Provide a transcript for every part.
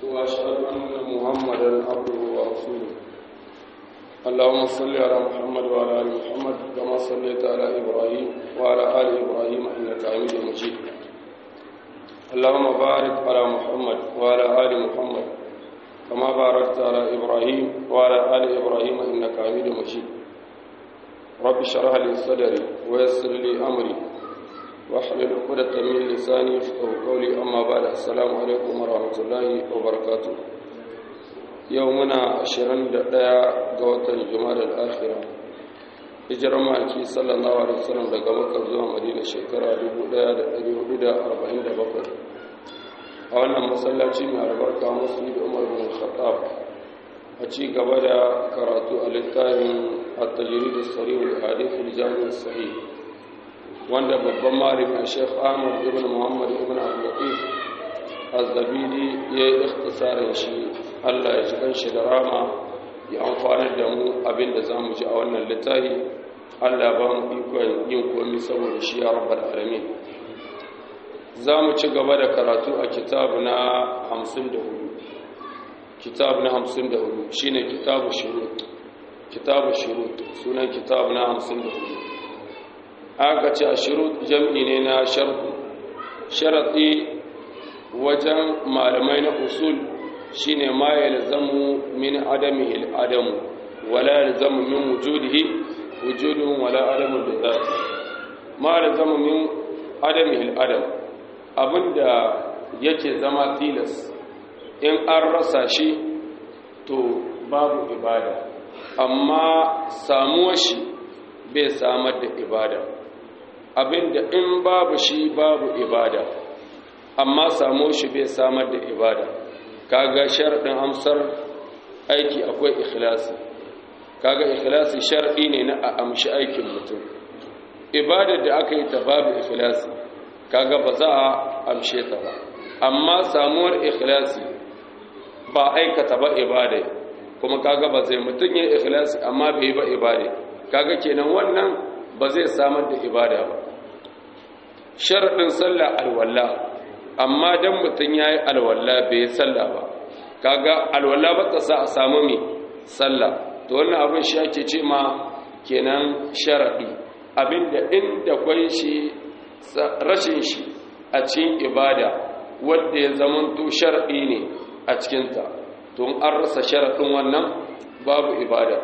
وأشهد أن محمدا عبده ورسوله. اللهم صل على محمد وعلى آل محمد كما صليت على إبراهيم وعلى آل إبراهيم إنك حميد مجيد. اللهم بارك على محمد وعلى آل محمد كما باركت على إبراهيم وعلى آل إبراهيم إنك حميد مجيد. رب اشرح لي صدري ويسر لي أمري واحلل عقدة من لساني يفقهوا قولي. أما بعد، السلام عليكم ورحمة الله وبركاته. يومنا 21 ga watan Jumadal Akhira, hijirar maki sallallahu alaihi wasallam daga Makka zuwa Madina shekara 1447. A wannan masallaci mai albarka Masjid Umar bin Khattab, a ci gaba da karatu a littafin At-Tajrid as-Sarih al-Hadith al-Jami' as-Sahih, wanda babban malami Sheikh Ahmad ibn Muhammad ibn Abdul Latif Az-Zabidi ya yi ikhtisarin shi. Allah ya ji kanshi da rama, ya amfani da mu abinda za mu ji a wannan littafi. Allah ba mu ikon yin komi saboda shi ya rabbal alamin. Za mu ci gaba da karatu a kitabu na 54. Kitabu na 54 shine kitabu shurut. Kitabu shurut sunan kitabu na 54. Aka ce a shurut jam'i ne na shartu. Sharati wajen malamai na usul shine ma yalzamu min adamihi al-adam wala yalzamu min wujudihi wujudun wala adamu lidhat. Ma yalzamu min adamihi al-adam, abinda yake zama tilas in an rasa shi to babu ibada, amma samuwar shi bai samar da ibada. Abinda in babu shi babu ibada, amma samuwar shi bai samar da ibada. Kaga sharadin amsar aiki akwai ikhlasi. Kaga ikhlasi sharadi ne na amshi aikin mutum. Ibadar da aka yi ta babu ikhlasi, kaga ba za a amshe ta ba. Amma samuwar ikhlasi ba aikata ba ibada, kuma kaga ba zai mutum yin ikhlasi amma bai ba ibada, kaga kenan wannan ba zai samar da ibada ba. Sharadin sallah alwala, amma dan mutum yayi alwala bai sallah ba, kaga alwala ba ta sa a samu mi sallah. To wannan abin shi ake ce ma kenan sharadi, abinda inda kwai shi rashin shi a cikin ibada wanda ya zamanto sharadi ne a cikin ta, to an rasa sharadin wannan babu ibada.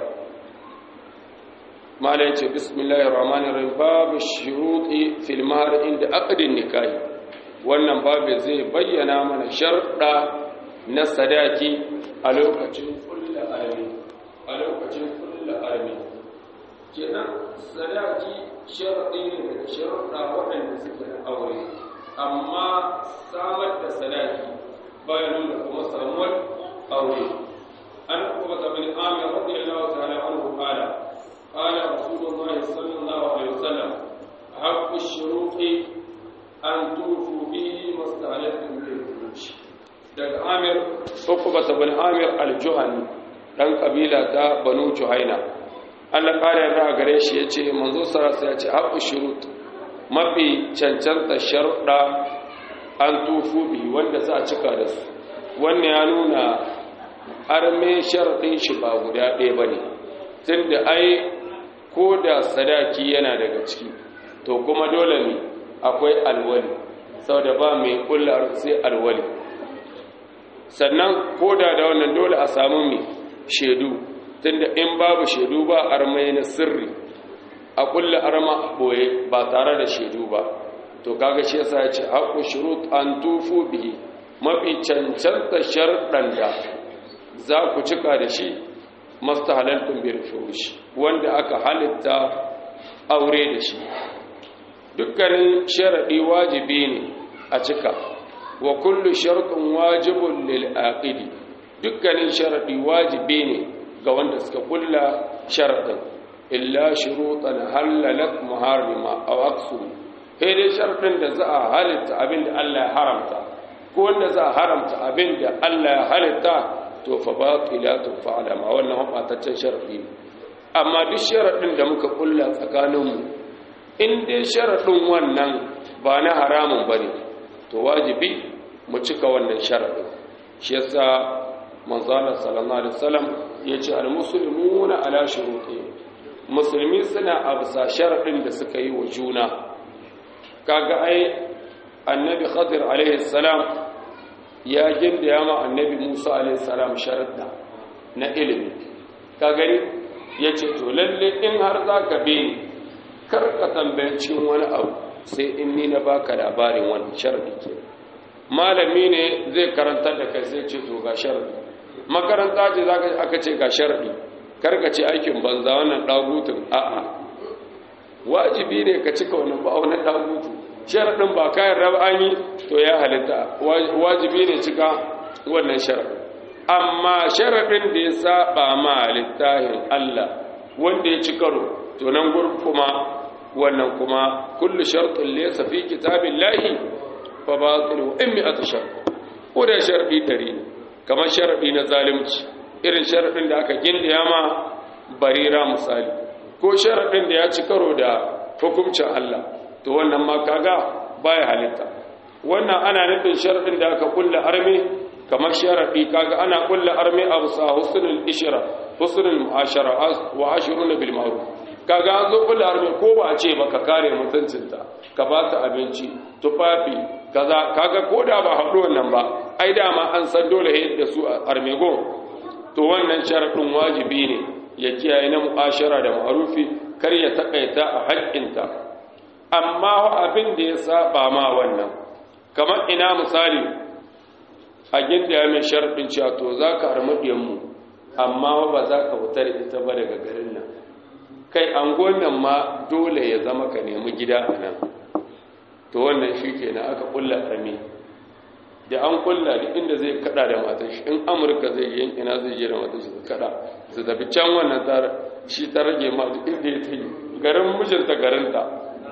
malai ce bismillahir rahmanir rahim, babu shuruti fil mahr inda aqdin nikahi. Wannan babu zai bayyana mana sharda na sadaki a lokacin kullu armi, a lokacin kullu armi. Kenan sadaki sharadi ne daga sharuɗa waɗanda suke da aure, amma samar da sadaki bayan nuna kuma samuwar aure. An kuma bin Amir radiyallahu ta'ala anhu qala qala Rasulullah sallallahu alaihi wasallam haqqu shuruqi an tufu bihi masta'alatum bil furuj. Daga Amir Uqba bin Amir al-Juhani, dan kabila ta Banu Juhaina, Allah kare yarda a gare shi yace manzo sarasa yace haqqu shurut, mafi cancanta sharuɗa an tufu bihi wanda za a cika da su. Wannan ya nuna arme sharadin shi ba guda ɗaya bane, tunda ai ko da sadaki yana daga ciki to kuma dole ne akwai alwali, saboda ba mai kullar sai alwali. Sannan koda da wannan dole a samu mai shedu, tunda in babu shedu ba armai na sirri, a kulla arma boye ba tare da shedu ba. To kaga shi yasa ya ce haqqu shurut an tufu bihi, mafi cancanta sharɗan da za ku cika da shi mastahalaltum bil furush, wanda aka halitta aure da shi. Dukkanin sharadi wajibi ne a cika, wa kullu shartin wajibun lil aqidi, dukkanin sharadi wajibi ne ga wanda suka kulla sharadin, illa shurutan halalat muharrima aw aqsu. Sai dai sharadin da za a halitta abinda Allah ya haramta, ko wanda za a haramta abinda Allah ya halitta, to fa batilatu fa'ala ma wannan mabataccen sharadi ne. Amma duk sharadin da muka kulla tsakaninmu, in dai sharadin wannan ba na haramun bane, to wajibi mu cika wannan sharadin. shi yasa manzo Allah sallallahu alaihi wasallam yace al-muslimuna ala shurutihim, musulmi suna absa sharadin da suka yi wa juna. Kaga ai annabi Khadir alaihi salam ya gindaya ma annabi Musa alaihi salam sharadda na ilimi. Ka gani yace to lalle in har zaka bi kar ka tambaye cikin wani abu sai in ni na baka labarin wannan sharadi ke. Malami ne zai karanta da kai sai ce to ga sharadi, makaranta ce zaka aka ce ga sharadi, kar ka ce aikin banza wannan dagutun, a'a wajibi ne ka cika wannan ba wannan dagutu. Sharadin ba kayan rabani to ya halitta, wajibi ne cika wannan sharadi. Amma sharadin da ya saba ma littafin Allah wanda ya ci karo, to nan gurin kuma wannan kuma kullu shartin laysa fi kitabillahi fa batilu in mi'atu shart, ko da sharadi 100 ne, kamar sharadi na zalunci, irin sharadin da aka gindiya ma barira misali, ko sharadin da ya ci karo da hukuncin Allah, to wannan ma kaga baya halitta. Wannan ana nufin sharadin da aka kulla arme, kamar sharadi kaga ana kulla arme abu sa husnul ishra, husnul mu'ashara wa ashruna bil ma'ruf. Kaga an zo kulla arme ko ba a ce ba ka kare mutuncinta, ka ba ta abinci, tufafi, kaza, kaga ko da ba haɗu wannan ba, ai dama an san dole da su a armego. To wannan sharadin wajibi ne ya kiyaye na mu'ashara da ma'rufi, kar ya takaita a haƙƙinta. Amma abin da ya saba ma wannan, kamar ina misali a ginda mai sharadin cewa to za ka armadiyan mu, amma ba za ka fitar ita ba daga garin nan, kai angon nan ma dole ya zama ka nemi gida a nan. To wannan shi kenan aka kulla armi, da an kulla da inda zai kada da matar shi, in Amurka zai yi ina zai je da matar shi su kada su tafi can wannan shi ta rage ma duk inda ya tayi garin mijinta garinta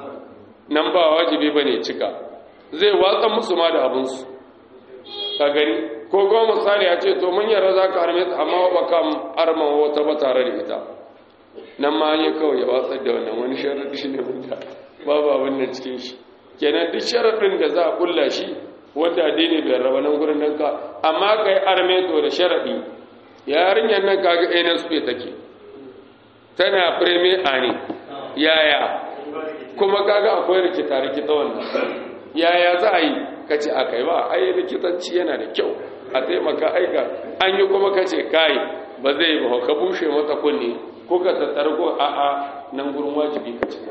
nan ba wajibi bane cika, zai watsa musu ma da abinsu. Ka gani ko goma misali ya ce to mun yarda za ka arme ta amma ba ka arma wata ba tare da ita, nan ma ya kawai ya watsar da wannan wani sharadi shi ne wanda babu abin nan cikin shi. Kenan duk sharadin da za a kulla shi wanda addini bai raba nan gurin nan ka, amma kai arme to da sharadi. Yarinyar nan kaga NSP take, tana premier ani yaya, kuma kaga akwai rikita wannan, yaya za a yi kace akai ba, ai rikitanci yana da kyau a taimaka aika an yi, kuma kace kai ba zai ba, ka bushe mata kunne ko ka tattargo a'a nan gurin wajibi ka ci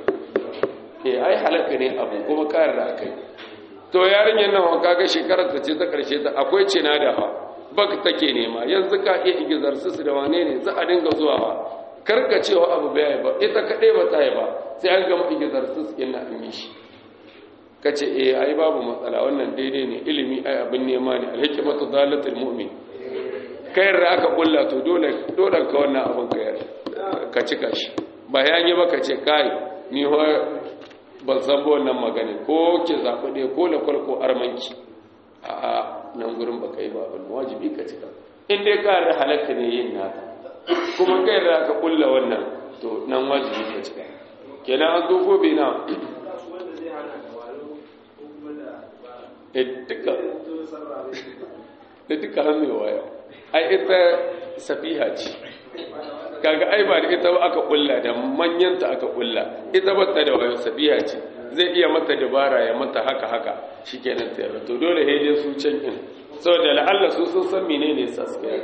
ai halaka ne abu kuma kayar da akai. To yarinyar nan kaga shekarar ta ce ta karshe ta, akwai cina da ha bak take nema, yanzu ka iya igizar su da wane ne za a dinga zuwa ba, karka cewa abu bai ba, ita kadai ba ta yi ba, sai an gama igizar su na an yi shi. Kace ai babu matsala, wannan daidai ne, ilimi ai abin nema ne, alhikmatu dalatul mu'min. Kayar da aka kulla to dole ka wannan abin kayar ka cika shi, ba ya yi ba ka ce kai ni ho ban san ba wannan magana, ko ke zaɓi ne ko da kwalko armanki, a nan gurin ba ka yi ba abin wajibi ka cika. In dai ka da halakka ne yin nata, kuma kai da aka kulla wannan to nan wajibi ka cika. Kenan an zo gobe na duka hannun waya, ai ita safiha ce, kaga ai ba da ita ba aka kulla, da manyanta aka kulla, ita ba ta da wayo, safiha ce, zai iya mata dabara ya mata haka shikenan ta yarda. To dole dai su can in saboda la'alla su sun san menene sa su kai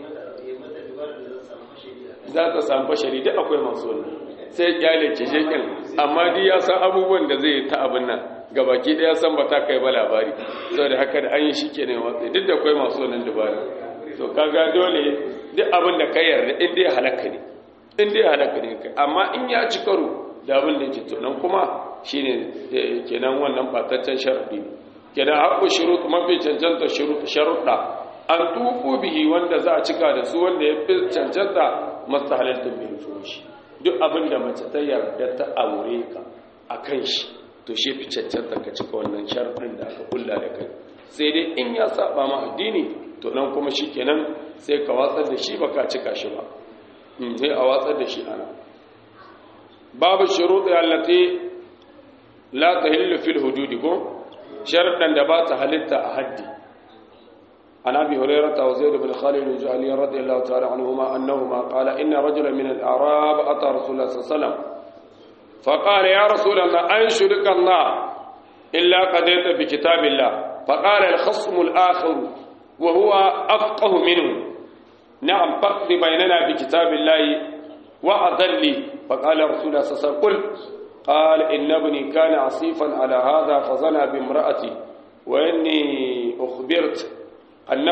za ta samu bashari, duk akwai masu wannan, sai kyale ce shekin, amma duk ya san abubuwan da zai ta abin nan gabaki daya san ba ta kai ba labari, saboda haka da an yi shikenan watsi, duk da akwai masu wannan dabara. To kaga dole duk abin da ka yarda in dai halaka ne kai, amma in ya ci karo da abin da ke tunan kuma shine kenan wannan bataccen sharadi. Kenan haƙu shurut, mafi cancanta sharuɗa an tuku bihi wanda za a cika da su, wanda ya fi cancanta mastahalatun bil furushi, duk abin da mace ta yarda ta aure ka akan shi to shi fi cancanta ka cika wannan sharadin da aka kulla da kai. Sai dai in ya saba ma addini to nan kuma shikenan sai ka watsar da shi baka cika shi ba, sai a watsar da shi ana. Babu shuruɗi allati la tahillu fil hududi, ko sharadan da ba ta halitta a haddi. عن أبي هريرة وزيد بن خالد الجهني رضي الله تعالى عنهما أنهما قال إن رجلا من الأعراب أتى رسول الله صلى الله عليه وسلم فقال يا رسول الله أنشدك الله إلا قضيت بكتاب الله فقال الخصم الآخر وهو أفقه منه نعم فاقض بيننا بكتاب الله وأذن لي فقال رسول الله صلى الله عليه وسلم قل قال إن ابني كان عصيفا على هذا فزنى بامرأتي وإني أخبرت أن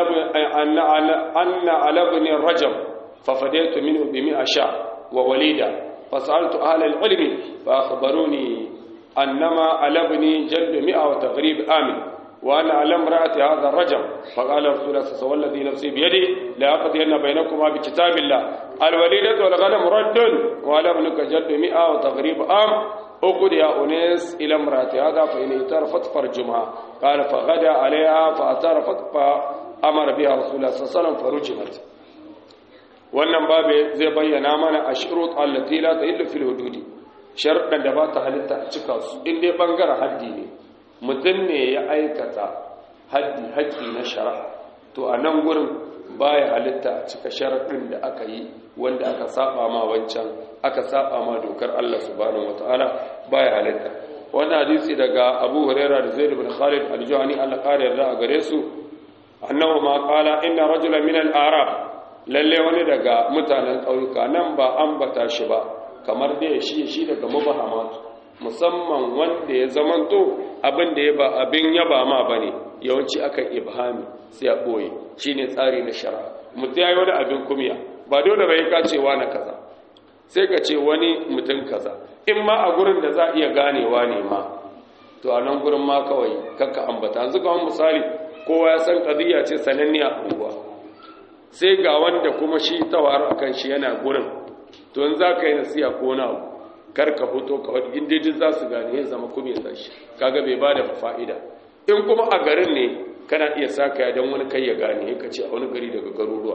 على ابن الرجم ففديت منه ب100 شاة ووليدا فسألت أهل العلم فأخبروني أنما على ابني جلب 100 وتغريب آمن وأنا على امرأة هذا الرجم فقال رسول الله صلى الله عليه وسلم والذي نفسي بيده لأقضين بينكما بكتاب الله الوليدة والغنم رد وعلى ابنك جلب 100 وتغريب أقود يا أنيس إلى امرأة هذا فإن اعترفت فرجمها قال فغدا عليها فاعترفت فأمر بها رسول الله صلى الله عليه وسلم فرجمت wannan babu zai bayyana mana ashurut allati la tahillu fil hududi sharuɗan da ba ta halitta a cika su in dai bangaren haddi ne mutum ne ya aikata haddi haƙƙi na shari'a to a nan gurin baya halitta a cika sharaɗin da aka yi wanda aka saba ma wancan aka saba ma dokar Allah subhanahu wataala baya halitta wannan hadisi daga Abu Hurairah da Zaid ibn Khalid al-Juhani Allah ƙara yarda a gare su annahu ma qala inna rajulan min al-a'rab lalle wani daga mutanen ƙauyuka nan ba ambata shi ba kamar da shi daga mubahamat musamman wanda ya zamanto abin da ya ba abin yaba ma bane yawanci akan ibhami sai a boye shine tsari na shari'a mutum yayi wani abin kumiya ba dole bai ka cewa na kaza sai ka ce wani mutum kaza in ma a gurin da za a iya ganewa ne ma to a nan gurin ma kawai kakka ambata yanzu kawai misali kowa ya san qadiya ce sananniya a unguwa sai ga wanda kuma shi tawar akan shi yana gurin to in za ka yi nasiya ko na kar ka fito ka wadda inda duk za su gane ya zama kuma ya tashi kaga bai ba da fa'ida in kuma a garin ne kana iya saka ya don wani kai ya gane ka ce a wani gari daga garuruwa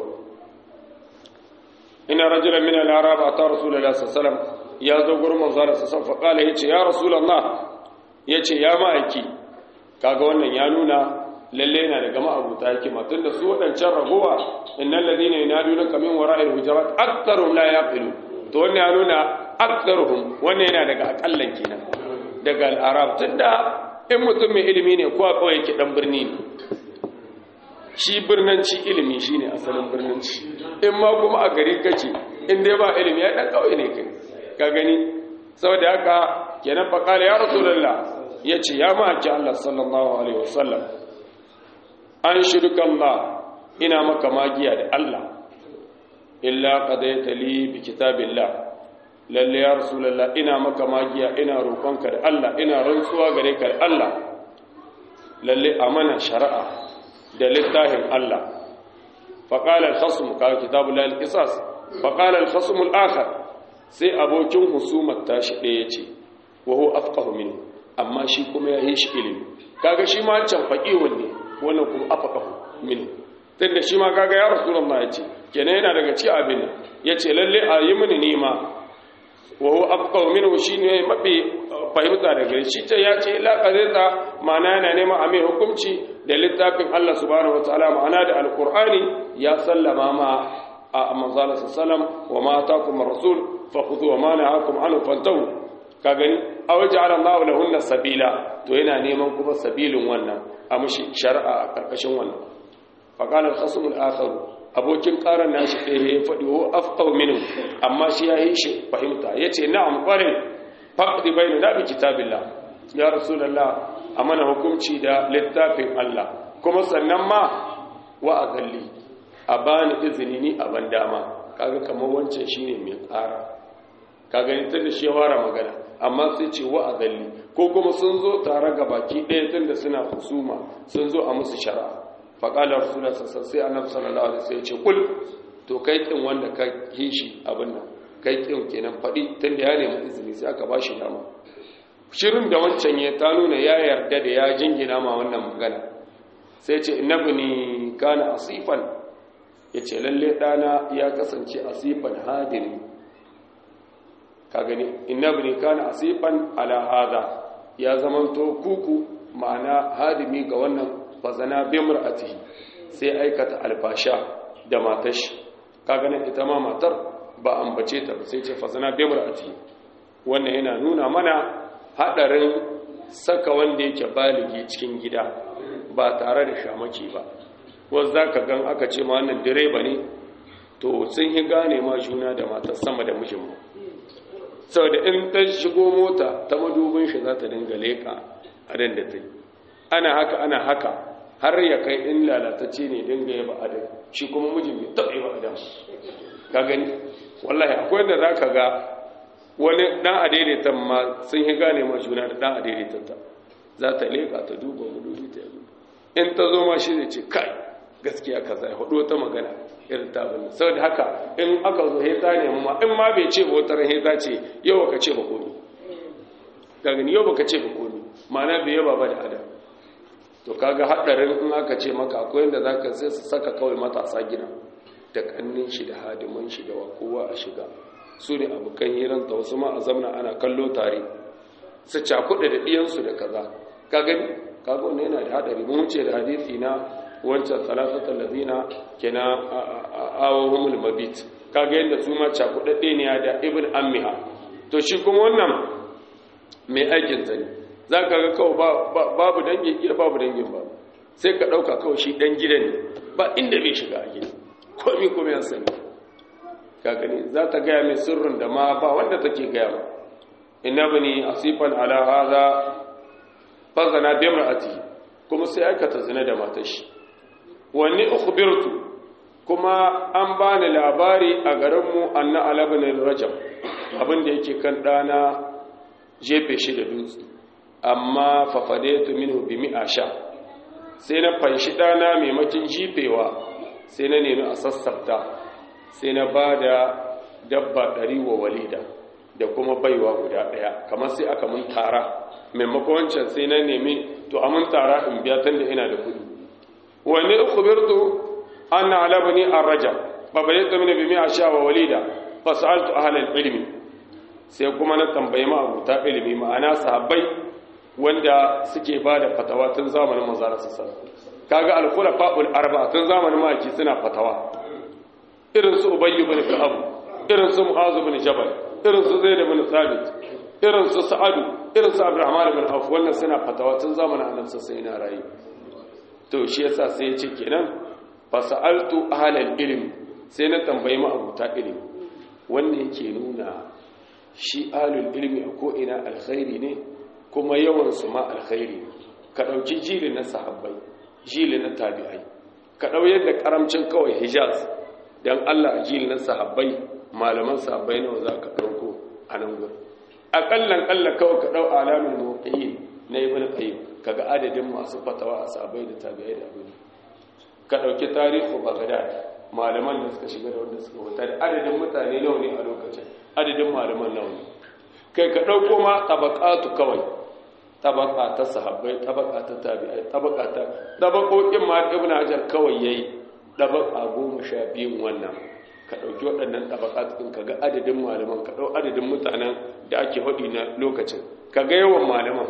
ina rajulan min al-arab ata rasulullahi sallallahu alaihi wasallam ya zo gurin manzo sallallahu alaihi wasallam fa kala yace ya rasulullah yace ya ma'aiki kaga wannan ya nuna lalle yana daga ma'abuta hikima tunda su wadancan ragowa innal ladina yanadunaka min wara'il hujurat aktharuhum la yaqilu to wannan ya nuna aktharuhum wannan yana daga akallan kenan daga al-arab tunda in mutum mai ilimi ne ko kawai yake dan birni ne shi birnanci ilimi shine asalin birnanci in ma kuma a gari kace in dai ba ilimi ya dan kawai ne kai ka gani saboda haka kenan fa kala ya rasulullah yace ya ma Allah sallallahu alaihi wasallam an shirka Allah ina maka magiya da Allah illa qadaita li bi kitabillah lalle ya rasulullah ina maka magiya ina roƙonka da Allah ina rantsuwa gare ka da Allah lalle amana shari'a da littafin Allah faqala al-khasm ka kitabullah al-qisas faqala al-khasm al-akhar sai abokin husumar tashi ɗaya ce wa huwa afqahu minhu amma shi kuma ya yi shi ilimi kaga shi ma can faqihun ne wannan kuma afaqahu minhu tunda shi ma kaga ya rasulullah yace kenan yana daga ci abin yace lalle a yi mini nima wa huwa afqahu minhu shine mafi fahimta daga shi ta yace la qadita ma'ana yana neman a mai hukunci da littafin Allah subhanahu wataala ma'ana da alqur'ani ya sallama ma a manzala sallam wa ma ataakum ar-rasul fakhudhu wa ma nahakum anhu fantahu ka gani aw ja'ala Allahu lahunna sabila to yana neman kuma sabilin wannan a mushi shari'a a karkashin wannan fa qala al-khasm al-akhar abokin karan nashi ɗaya ya faɗi wa afqaw minhu amma shi ya yi shi fahimta yace na'am qari faqdi bainana bi kitabillah ya rasulullah amana hukunci da littafin Allah kuma sannan ma wa azalli a bani izini ni a ban dama kaga kamar wancan shine mai ƙara kaga ni tunda shi fara magana amma sai ce wa azalli ko kuma sun zo tare ga baki ɗaya tunda suna husuma sun zo a musu shari'a fa qala rasulullahi sai annabi sallallahu alaihi wasallam ya ce kul to kai kin wanda ka yi shi abin nan kai kin kenan faɗi tunda ya nemi izini sai aka bashi dama shirin da wancan ya ta nuna ya yarda da ya jingina ma wannan magana sai ce innabni kana asifan yace lalle dana ya kasance asifan hadiri ka gani innabni kana asifan ala hada ya zamanto kuku ma'ana hadimi ga wannan fazana bi mar'atihi sai aikata alfasha da matar shi kaga nan ita ma matar ba ambace ta ba sai ce fazana bi mar'atihi wannan yana nuna mana hadarin saka wanda yake baligi cikin gida ba tare da shamaki ba wanda zaka gan aka ce ma wannan direba ne to sun yi gane ma juna da matar sama da mijin mu saboda in ta shigo mota ta madubin shi za ta dinga leka a dan da ta yi ana haka har ya kai in lalatacce ne dinga yaba adam shi kuma mijin bai taɓa yaba adam ka gani wallahi akwai da za ka ga wani ɗan adaidaitan ma sun yi gane ma juna da ɗan adaidaitanta za ta leƙa ta duba madubi ta yanzu in ta zo ma shi zai ce kai gaskiya kaza ya hudu wata magana irin ta bane saboda haka in aka zo heta ne ma in ma bai ce ba wata ran heta ce yau baka ce ba komi ka gani yau baka ce ba komi ma'ana bai yaba ba da adam to kaga hadarin in aka ce maka akwai yanda zaka sai su saka kawai matasa gina da kannin shi da hadiman shi da kowa a shiga su ne abokan hiran ta wasu ma a zamna ana kallo tare su cakuɗa da diyansu da kaza ka gani kaga wannan yana da hadari mun ce da hadisi na wancan salasatul ladina kina awahumul mabit kaga yanda su ma cakuɗaɗɗe ne da ibn ammiha to shi kuma wannan mai aikin zani za ka ga kawai babu dangin iya babu dangin ba sai ka ɗauka kawai shi ɗan gida ne ba inda bai shiga a gida komi kuma ya sani ka gani za ta gaya mai sirrin da ma ba wanda take gaya ba inna bani asifan ala hadha fazana bi imraati kuma sai aikata zina da matar shi wani ukhbirtu kuma an bani labari a garin mu anna ala ibn rajab abin da yake kan dana jefe shi da dutse amma fafadaitu minhu bi mi'asha sai na fanshi dana maimakin jifewa sai na nemi a sassafta sai na bada dabba 100 wa walida da kuma baiwa guda daya kamar sai aka mun tara maimakon wancan sai na nemi to a mun tara in biya tunda ina da kudi wani ukhbirtu anna ala bani ar-rajab fafadaitu minhu bi mi'asha wa walida fasaltu ahla al-ilmi sai kuma na tambayi ma abuta ilimi ma'ana sahabbai wanda suke ba da fatawa tun zamanin manzara sassan kaga al-khulafa'ul arba'a tun zamanin maki suna fatawa irin su ubayy ibn ka'ab irin su mu'az ibn jabal irin su zaid ibn thabit irin su sa'ad irin su abdurrahman ibn auf wannan suna fatawa tun zamanin annabi sai na rayi to shi yasa sai ya ce kenan fa sa'altu ahlal ilm sai na tambayi ma abuta ilimi wannan yake nuna shi ahlul ilmi ko ina alkhairi ne kuma yawansu ma alkhairi ka ɗauki jili na sahabbai jili na tabi'ai ka ɗau yadda karamcin kawai hijaz don Allah a jili na sahabbai malaman sahabbai nawa za ka ɗauko a nan gurin aƙallan ƙalla kawai ka ɗau alamin muwaƙiyin na ibn qayyim kaga adadin masu fatawa a sahabbai da tabi'ai da abin ka ɗauki tarihu bagdad malaman da suka shiga da wanda suka wuta da adadin mutane nawa ne a lokacin adadin malaman nawa ne kai ka ɗauko ma tabaqatu kawai tabaka ta sahabbai tabaka ta tabi'ai tabaka ta tabakokin ma ibn hajar kawai yayi tabaka 12 wannan ka dauki waɗannan tabaka din kaga adadin malaman ka dau adadin mutanen da ake hadi na lokacin kaga yawan malaman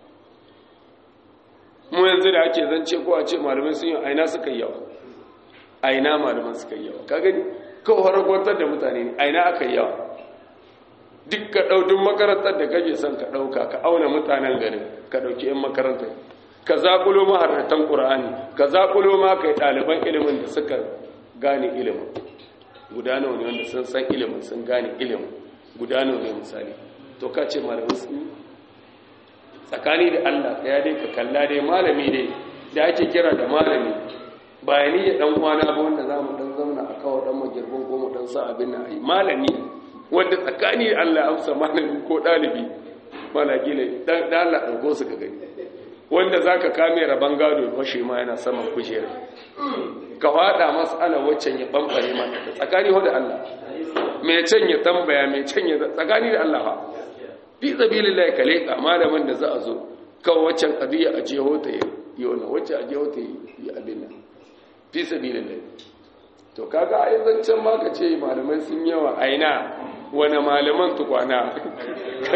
mu yanzu da ake zance ko a ce malamai sun yi aina suka yi yawa aina malaman suka yi yawa kaga kawai harkotar da mutane ne aina aka yi yawa duk ka ɗau makarantar da kake son ka ɗauka ka auna mutanen garin ka ɗauki 'yan makarantar ka zaƙulo maharratan ƙura'ani ka zaƙulo ma kai ɗaliban ilimin da suka gane ilimin guda nawa ne wanda sun san ilimin sun gane ilimin guda nawa ne misali to ka ce malamin sun tsakani da Allah ya dai ka kalla dai malami dai da ake kira da malami bayani ya ɗan kwana ba wanda za mu ɗan zauna a kawo ɗan magirbin ko mu ɗan sa abin na yi malami wanda tsakani Allah amsa malami ko dalibi malaki ne dan Allah dauko su ka gani wanda zaka kame raban gado fashe ma yana saman kujera ka fada mas'ala waccan ya bambare ma tsakani ho da Allah me can ya tambaya me can ya tsakani da Allah fa fi sabilillah kaleka malamin da za a zo kawai waccan qadiya a jeho ta yi wannan wacce a jeho ta yi abin nan fi sabilillah to kaga ai zancan ma ka ce malamai sun yawa aina wani malaman tukwana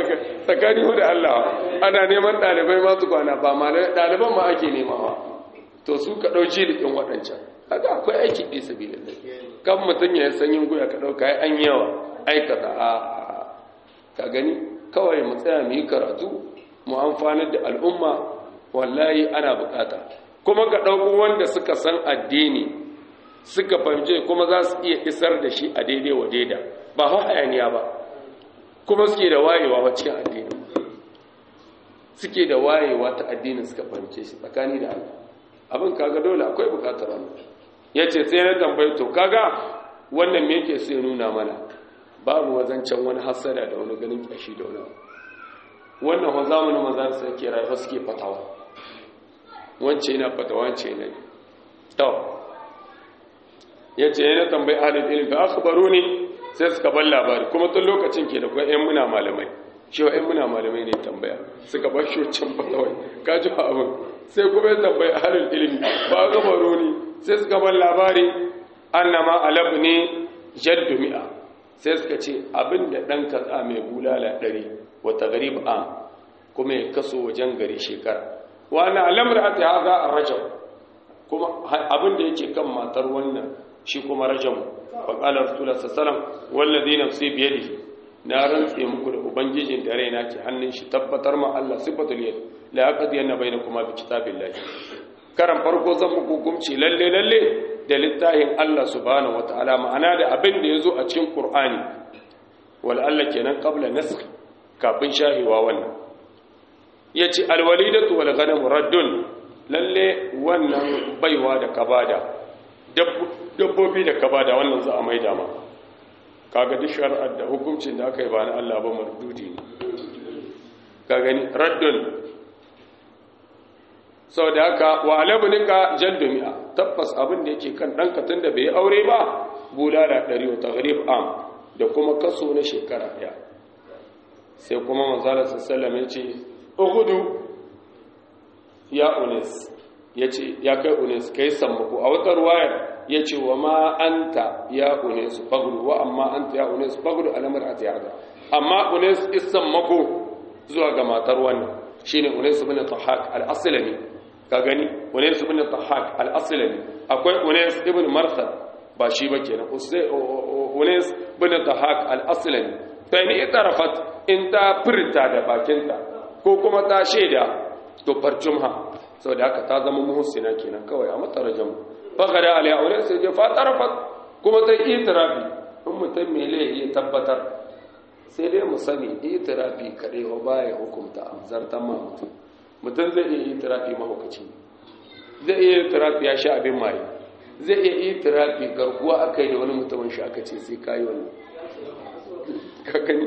tsakani da Allah ana neman ɗalibai ma tukwana ba ɗaliban ma ake nema ba to su ka ɗau jilikin waɗancan haka akwai aiki ɗi sabi da kan mutum ya sanyin guya ka ɗauka ya an yawa aikata a ka gani kawai mu tsaya mu yi karatu mu amfanar da al'umma wallahi ana bukata kuma ka ɗauko wanda suka san addini suka fahimce kuma za su iya isar da shi a daidai wa daida ba hayaniya ba kuma suke da wayewa wa cikin addini suke da wayewa ta addinin suka fahimce shi tsakani da Allah abin kaga dole akwai bukatar wannan yace sai na tambaye to kaga wannan me yake sai nuna mana babu wazancan wani hasada da wani ganin kashi da wani wannan wa zamanin manzon sai ke rayuwa suke fatawa wance yana fatawa wance ne to yace yana tambayi ahlul ilmi fa akhbaruni sai suka bar labari kuma tun lokacin ke da kuma ƴan muna malamai shi wa ƴan muna malamai ne tambaya suka bar shi can fatawai ka ji abin sai kuma ya tambayi ahlul ilmi fa akhbaruni sai suka bar labari annama alabni jaddu mi'a sai suka ce abinda dan katsa mai bulala 100 wata garib am kuma ya kaso wajen gari shekara wa ana alamra'ati hadha ar-rajul kuma abinda yake kan matar wannan shi kuma rajam fa qala rasulullah sallallahu alaihi wasallam wallazi nafsi bi yadihi na rantse muku da ubangijin da raina ke hannun shi tabbatar ma Allah sifatul yad la aqdiyanna bainakuma bi kitabillahi karan farko zan muku hukunci lalle da littafin Allah subhanahu wataala ma'ana da abin da yazo a cikin Qur'ani wal Allah kenan qabla nasakh kafin shahiwa wannan yace alwalidatu wal ghanam raddun lalle wannan baiwa da kabada dabbobi da kabada wannan za a maida ma kaga duk shar'ar da hukuncin da aka yi ba na Allah ba mardudi ne ka gani raddun sau da haka wa alabnika jaldumi'a tabbas abin da yake kan ɗanka tun da bai yi aure ba bulala 100 ta gharib am da kuma kaso na shekara ɗaya sai kuma manzala sallallahu ya ce uhudu ya unis ya ce ya kai unis kai sammako a wata ruwayar ya ce wa ma anta ya unis faglu wa amma anta ya unis faglu alamar a tiyada amma unis isan mako zuwa ga matar wannan shine unis ibn tahak al-aslami ka gani unis ibn tahak al-aslami akwai unis ibn marsad ba shi ba kenan unis ibn tahak al-aslami fa in itarafat in ta furta da bakinta ko kuma ta shaida to farjumha saboda haka ta zama muhsina kenan kawai a matarajin faqada alai aure sai je fa tarafat kuma ta itirafi in mutum mai laifi ya tabbatar sai dai mu sani itirafi kadai ba baya hukunta amzartan ma mutum zai iya itirafi mahaukaci zai iya itirafi ya sha abin maye zai iya itirafi garkuwa akai da wani mutumin shi aka ce sai kai wannan ka gani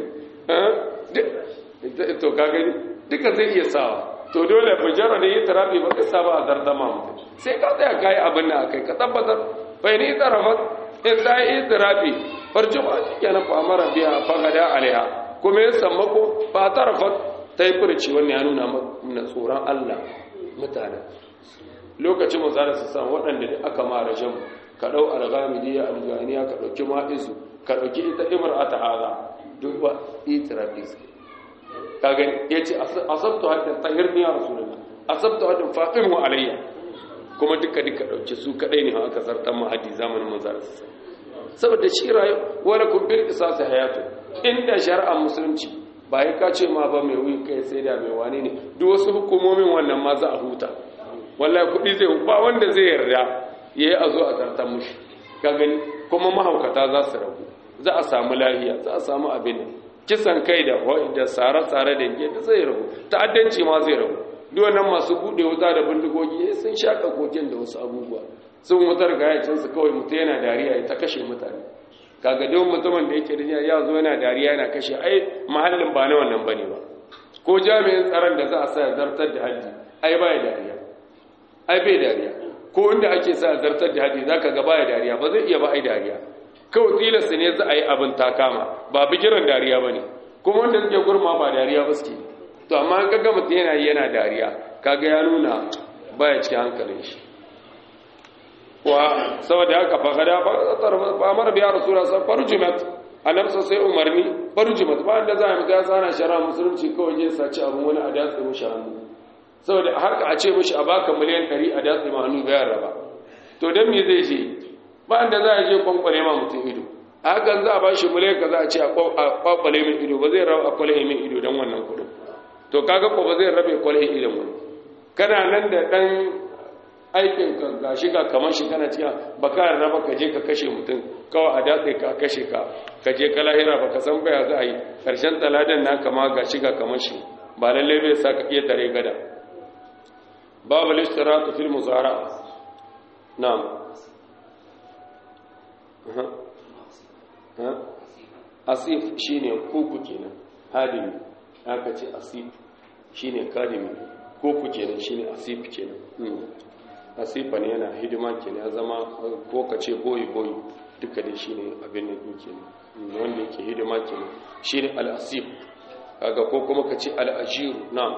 to ka gani duka zai iya sawa to dole mujarrad yi tarafi ba ka saba a dardama mutum sai ka tsaya kai abin nan akai ka tabbatar bai ni tarafat in da yi tarafi farjuma kenan fa amara biya fagada alaiha kuma ya sammako ba tarafat ta yi furci wannan ya nuna mana tsoron Allah mutane lokacin manzara su san waɗanda da aka mara jam ka dau alghamidiyya alganiya ka dauki ma'izu ka dauki ita imra'ata hada duk ba itirafi kaga yace asabtu hadin tahirni ya rasulullah asabtu hadin faqimu alayya kuma duka dauke su kadai ne aka zartan mu hadisi zamanin manzon saboda shi rayu wala kun bil qisas hayatu inda shar'a musulunci ba ya kace ma ba mai wuyi kai sai da mai wane ne duk wasu hukumomin wannan ma za a huta wallahi kudi zai ba wanda zai yarda yayi azo a zartan mushi ka gani kuma mahaukata za su rabu za a samu lafiya za a samu abin kisan kai da tsare-tsare da yake zai rabu ta'addanci ma zai rabu duk wannan masu bude wuta da bindigogi sun shaka kokin da wasu abubuwa sun wutar gayacin su kawai mutum yana dariya ya ta kashe mutane kaga duk mutumin da yake da ya zo yana dariya yana kashe ai mahallin ba na wannan bane ba ko jami'in tsaron da za a sa zartar da haddi ai baya dariya ai bai dariya ko inda ake sa zartar da haddi zaka ga baya dariya ba zai iya ba ai dariya kawai tilasta ne za a yi abin takama ba bigiran dariya ba ne kuma wanda suke gurma ba dariya ba suke to amma an kaga mutum yana dariya kaga ya nuna baya cikin hankalin shi wa saboda haka fagada ba mara biya rasulullah sai farjumat annabsa sai umarni farjumat ba da za a ga sana shara musulunci kawai je saci abin wani a datse mushi hannu saboda haka a ce mishi a baka miliyan 100 a datse ma hannu bayan raba to dan me zai je ba da za a je kwankwale ma mutum ido hakan za a ba shi miliyan ka za a ce a kwakwale min ido ba zai rabu a kwale min ido don wannan kudin to kaga ko ba zai rabe kwale idon wani kana nan da dan aikin ka gashi ga kamar shi kana cewa baka raba ka je ka kashe mutum kawai a datse ka kashe ka je ka lahira baka san baya za a yi karshen taladan na kama gashi ga kamar shi ba lalle bai sa ka iya tare gada babu lishtiratu fil muzara'a na'am asif shine kuku kenan hadimi aka ce asif shine kadimi kuku kenan shine asif kenan asifa ne yana hidima kenan ya zama ko ka ce boyi duka dai shine abin da yake kenan wanda yake hidima kenan shine al-asif kaga ko kuma ka ce al-ajir na'am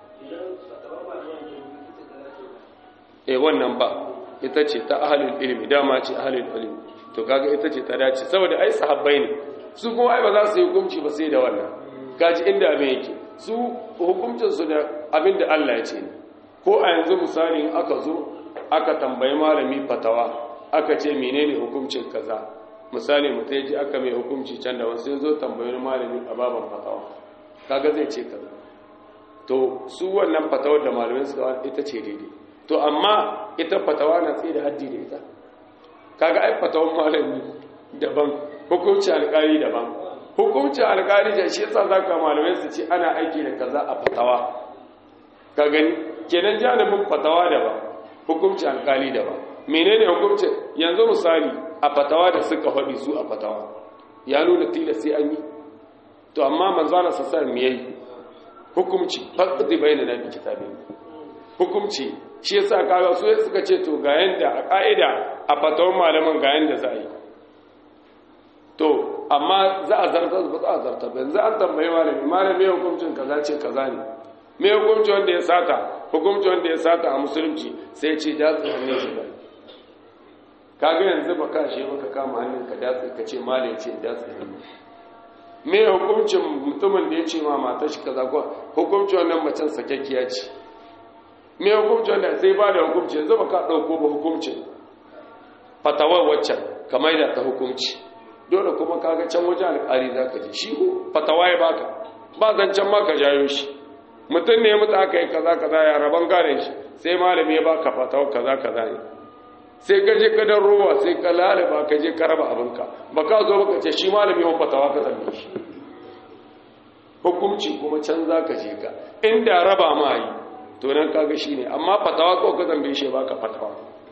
wannan ba ita ce ta ahlul ilmi dama ce ahlul ilmi to kaga ita ce ta dace saboda ai sahabbai ne su kuma ai ba za su yi hukunci ba sai da wannan kaji inda abin yake su hukuncin su da abin da Allah ya ce ko a yanzu misali in aka zo aka tambayi malami fatawa aka ce menene hukuncin kaza misali mutai ji aka mai hukunci can da wasu zo tambayi malami a baban fatawa kaga zai ce kaza to su wannan fatawar da malamin suka ita ce daidai to amma ita fatawa na tsaye da haddi da ita kaga ai fatawan malami daban hukunci alƙali daban hukunci alƙali da shi yasa zaka malamai su ce ana aiki da kaza a fatawa ka gani kenan janibin fatawa daban hukunci alƙali daban menene hukunci yanzu misali a fatawa da suka faɗi su a fatawa ya nuna tilas sai an yi to amma manzana sassa me yayi hukunci faqdi bainana bi kitabin hukunci shi yasa kaga su suka ce to ga yanda a ka'ida a fatawar malaman ga yanda za a yi to amma za a zartar ba za a zartar ba yanzu an tambayi malami ya hukuncin kaza ce kaza ne me hukunci wanda ya sata hukunci wanda ya sata a musulunci sai ce datsi hannun shi bai kaga yanzu ba ka shi baka kama hannun ka datsi ka ce malai ce datsi hannun me hukuncin mutumin da ya ce ma matar shi kaza ko hukunci wannan macen sakakkiya ce me hukunci wanda sai ba da hukunci yanzu ba ka ɗauko ba hukuncin fatawar waccan kamar da ta hukunci dole kuma kaga can wajen alƙari za ka ji shi fatawa ya baka ba zancen ma ka jayo shi mutum ne ya mutu aka yi kaza ya rabon gane shi sai malami ya baka fatawa kaza ne sai ka je kadan ruwa sai ka lalaba ka je ka raba abinka ba ka zo baka ce shi malami ya fatawa ka zambe shi hukunci kuma can za ka je ka inda raba ma yi to nan kaga shi ne amma fatawa ko ka zambe shi baka fatawa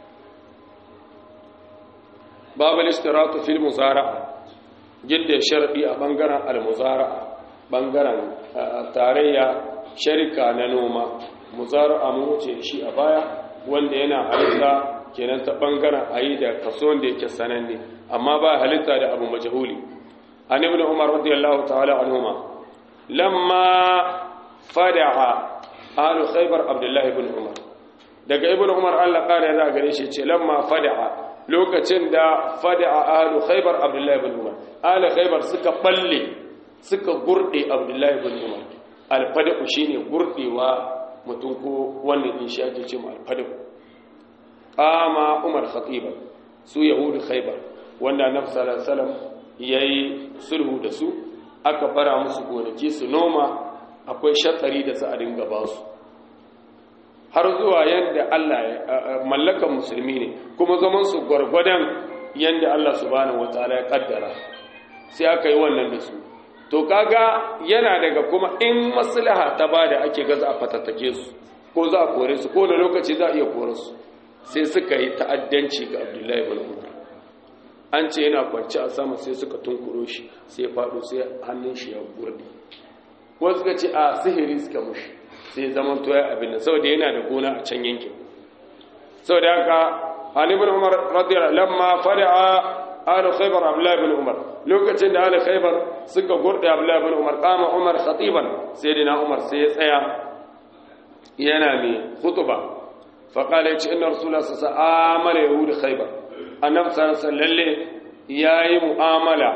babu listiratu fil muzara'a jidda sharadi a bangaren al-muzara'a bangaren tarayya sharika na noma muzara'a mu wuce shi a baya wanda yana halitta kenan ta bangaren ayi da kaso wanda yake sananne amma ba halitta da abu majhuli an ibn umar radiyallahu ta'ala anhuma lamma fadaha ahlu khaybar abdullah ibn umar daga ibn umar Allah kare ya gare shi ce lamma fadaha lokacin da fada'a ahlu khaybar abdullahi ibn umar ahlu khaybar suka balle suka gurde abdullahi ibn umar alfada'u shine gurdewa mutum ko wannan din shi ake cewa alfada'u qama umar khatiba su yahudu khaybar wanda annabi sallallahu alaihi wasallam yayi sulhu da su aka fara musu gonaki su noma akwai shatari da su a dinga ba su har zuwa yadda Allah mallakan musulmi ne kuma zaman su gwargwadon yadda Allah subhanahu wataala ya kaddara sai aka yi wannan da su to kaga yana daga kuma in maslaha ta bada ake gaza a fatattake su ko za a kore su ko da lokaci za a iya kore su sai suka yi ta'addanci ga Abdullahi ibn Umar an ce yana kwance a sama sai suka tunkuro shi sai faɗo sai hannun shi ya gurdi wasu suka ce a sihiri suka mushi sai zaman toya abin da saboda yana da gona a can yankin saboda haka Ali ibn Umar radiyallahu lamma fada'a ahlu Khaybar Abdullah ibn Umar lokacin da ahlu Khaybar suka gurde Abdullah ibn Umar qama Umar khatiban sayyidina Umar sai ya tsaya yana mai khutba fa qala inna rasulullah sallallahu alaihi wasallam yahud Khaybar annabi sallallahu alaihi wasallam yayi mu'amala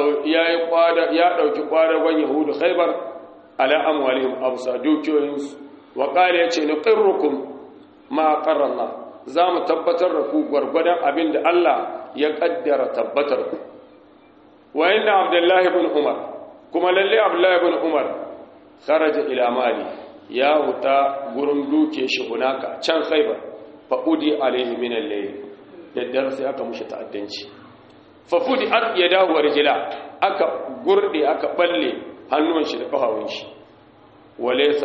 ya dauki kwadagon yahudu Khaybar ala amwalihim absa dukiyoyinsu wa qala yace nuqirrukum ma qarra Allah za mu tabbatar da ku gwargwadon abin da Allah ya kaddara tabbatar ku wa inna Abdullah ibn Umar kuma lalle Abdullah ibn Umar kharaja ila mali ya huta gurin duke shi hunaka can Khaibar fa udi alaihi min al-layl daddar sai aka mushi ta'addanci fa fudi at yadahu wa rijla aka gurde aka balle hannun shi da kafawun shi walaysa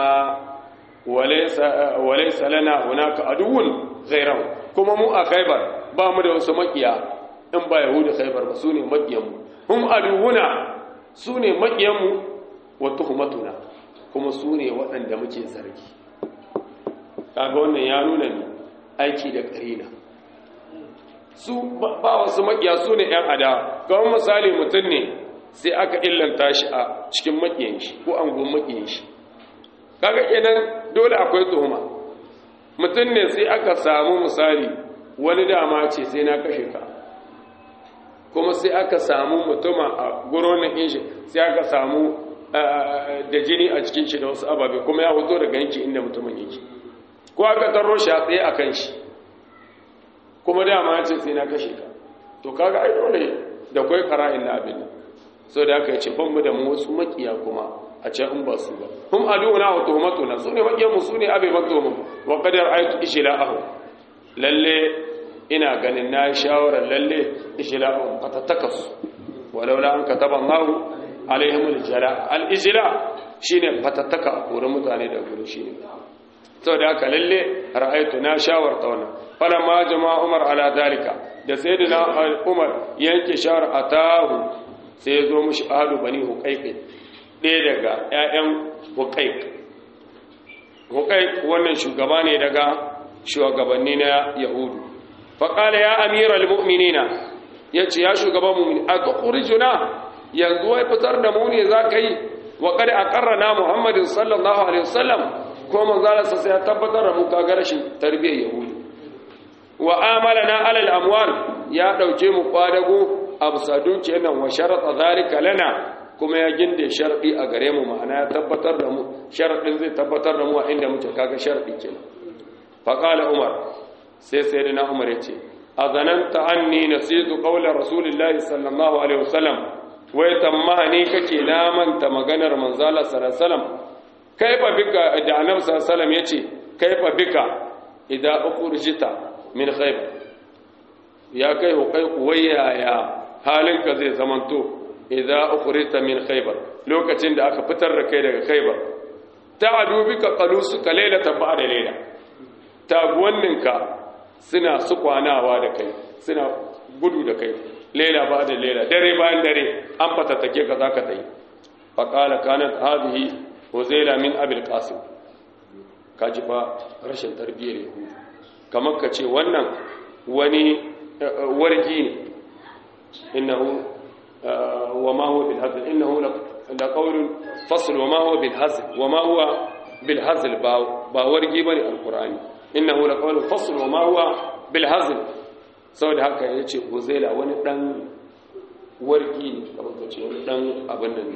lana hunaka aduwwun ghayrahu kuma mu a Khaibar ba mu da wasu makiya in ba yahudu Khaibar ba sune makiyan mu hum aduwwuna sune makiyan mu wa tuhmatuna kuma sune waɗanda muke zargi kaga wannan ya nuna ni aiki da karina su ba wasu makiya sune ƴan adawa kamar misali mutum ne sai aka illanta shi a cikin makiyan shi ko angon makiyan shi kaga kenan dole akwai tuhuma mutum ne sai aka samu misali wani dama ce sai na kashe ka kuma sai aka samu mutuma a guronin inshi sai aka samu da jini a cikin shi da wasu ababe kuma ya fito daga yanki inda mutumin yake ko aka tarro shi a tsaye a kan shi kuma dama ce sai na kashe ka to kaga ai dole da kai qara'in na abin so da aka ce ban mu da mu wasu makiya kuma a can in ba su ba hum aduna wa tuhmatuna sune makiyan mu sune abe maktumu wa qadar ayatu ishla'ahu lalle ina ganin na shawara lalle ishla'ahu fatatakas walaula an kataba Allah alaihim al-jala al-ijla shine fatataka kore mutane da gurin shine saboda haka lalle ra'aytu na shawarta wannan falamma jama'a Umar ala dalika da sayyidina Umar yanke shawara atahu sai ya zo mushi ahlu bani huqaiq ɗaya daga ‘ya'yan Hukaik wannan shugaba ne daga shugabanni na Yahudu. Faƙala ya amira al-mu'minina ya ce ya shugaban mu'mini a ƙurijuna yanzu wai fitar da mu ne za ka yi wa kada a ƙarrana Muhammadin sallallahu Alaihi wasallam ko manzalarsa sai ya tabbatar da mu kaga rashin tarbiyyar Yahudu. Wa amala na alal amwal ya ɗauke mu kwadago a bisa dukiyar nan wa sharaɗa zalika lana kuma ya ginde sharɗi a gare mu ma'ana ya tabbatar da mu sharaɗin zai tabbatar da mu a inda muke kaga sharɗi kenan faqala Umar sai sayyidina Umar yace azananta anni nasitu qawla rasulillahi sallallahu alaihi wasallam wai tammani kake na manta maganar manzo Allah sallallahu alaihi wasallam kaifa bika da annabi sallallahu alaihi wasallam yace kaifa bika idza ukhrijta min khaybar ya kai hukai wayaya halinka zai zamanto idza ukhrita min khaybar lokacin da aka fitar da kai daga khaybar ta'adu bika qalusuka laylatan ba'da layla taguwanninka suna sukwanawa da kai suna gudu da kai layla ba'da layla dare bayan dare an fatattake ka zaka tayi fa qala kanat hadhihi huzaila min abil qasim kaji fa rashin tarbiyyar yahudu kamar ka ce wannan wani wargi ne innahu وما هو بالهزل إنه لقول فصل وما هو بالهزل وما هو بالهزل باورجي بني القرآن إنه لقول فصل وما هو بالهزل سوى ده هكا يجي وزيلا wani dan wargi kamar kace wani dan abin nan ne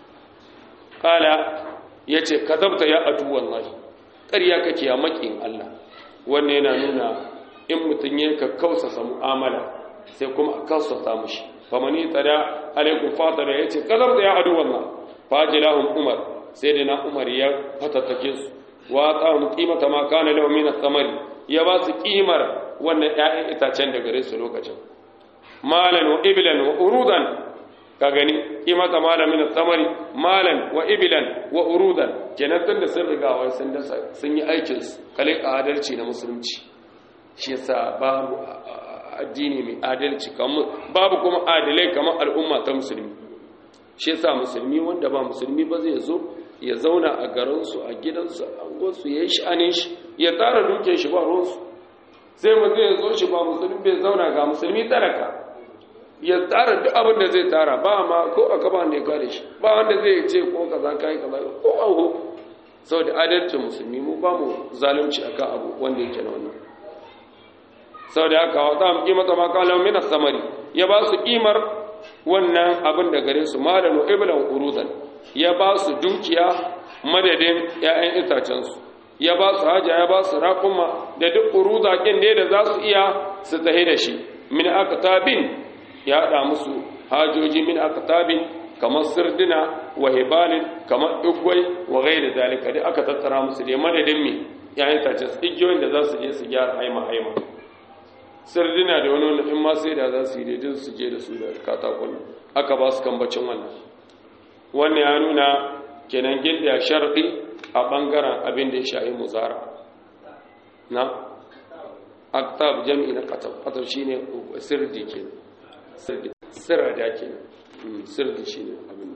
kala yace kadabta ya adu wallahi ƙarya kake ya makin Allah wannan yana nuna in mutun yake kausasa mu'amala sai kuma a kausasa mushi famani tada alaikum fatara yace kadar da ya adu wallah fajilahum Umar sayyidina Umar ya fatattake su wa ta'am qimata ma kana lahu min ath-thamari ya ba su kimar wannan ƴaƴan itacen da gare su lokacin malan wa iblan wa urudan ka gani qimata malan min ath-thamari malan wa iblan wa urudan kenan tunda sun riga wai sun yi aikin su kale adalci na musulunci shi yasa babu addini mai adalci babu kuma adalai kamar al'umma ta musulmi shi yasa musulmi wanda ba musulmi ba zai zo ya zauna a garinsu a gidansu a angonsu ya yi sha'anin shi ya tara duke shi ba ruwansu sai mutum ya zo shi ba musulmi bai zauna ga musulmi talaka ya tara duk abin da zai tara ba ma ko aka ba ne kare shi ba wanda zai ce ko kaza kai kaza ko aho saboda adalcin musulmi mu ba mu zalunci akan abu wanda yake na wannan saboda haka wata mu kimata ma kalam min as-samari ya ba su kimar wannan abin da gare su malan wa iblan urudan ya ba su dukiya madadin 'ya'yan itacensu ya ba su haja ya ba su raƙuma da duk uruzaƙin ne da za su iya su tahi da shi min aqtabin ya haɗa musu hajoji min aqtabin kamar sirdina wa hibalin kamar igwai wa gaida zalika dai aka tattara musu da madadin me 'ya'yan itace igiyoyin da za su je su gyara haima sirdina da wani in ma sai da za su yi daidai su je da su da katakon aka ba su kambacin wannan ya nuna kenan gilda sharqi a bangaren abin da ya shahi muzara na aktab jami'i na qatab shine sirdi kenan sirda kenan sirdi shine abin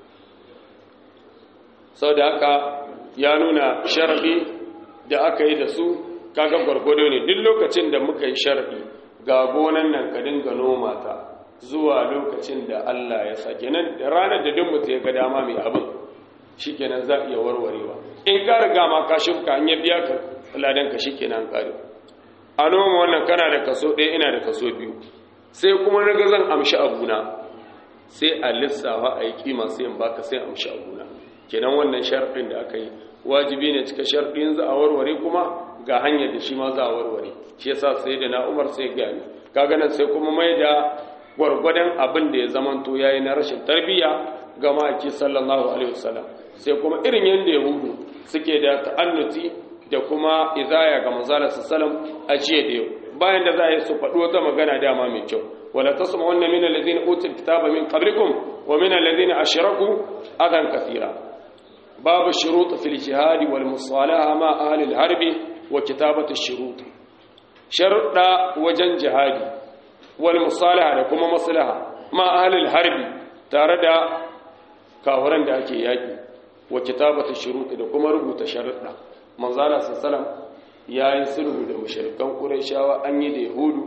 sau da haka ya nuna sharqi da aka yi da su kaga gwargwado ne duk lokacin da muka yi sharqi ga gonan nan ka dinga noma ta zuwa lokacin da Allah ya sa kenan ranar da duk mutum ya ga dama mai abin shikenan za iya warwarewa in ka riga ma ka shifka an ya biya ka ladan ka shikenan kare a noma wannan kana da kaso ɗaya ina da kaso biyu sai kuma na ga zan amshi abuna sai a lissafa a yi kima sai in baka sai amshi abuna kenan wannan sharɗin da aka yi wajibi ne cika sharɗin za a warware kuma ga hanyar da shi ma za a warware shi yasa sai da na Umar sai gani kaga nan sai kuma mai da gwargwadon abin da ya zamanto yayi na rashin tarbiyya ga maki sallallahu alaihi wasallam sai kuma irin yanda yahudu suke da ta'annuti da kuma izaya ga manzala sallallahu a jiya da yau bayan da za a yi su faɗi wata magana dama mai kyau wala tasma'unna min alladhina utul kitaba min qablikum wa min alladhina ashraku adan kathira babu shurut fil jihad wal musalaha ma ahli al harb wa kitabatu shurut sharuda wajen jihadi wal musalaha da kuma maslaha ma ahli al harb tare da kafiran da ake yaki wa kitabatu shurut da kuma rubuta sharuda manzala sallallahu yayin sulhu da mushrikan qurayshawa an yi da yahudu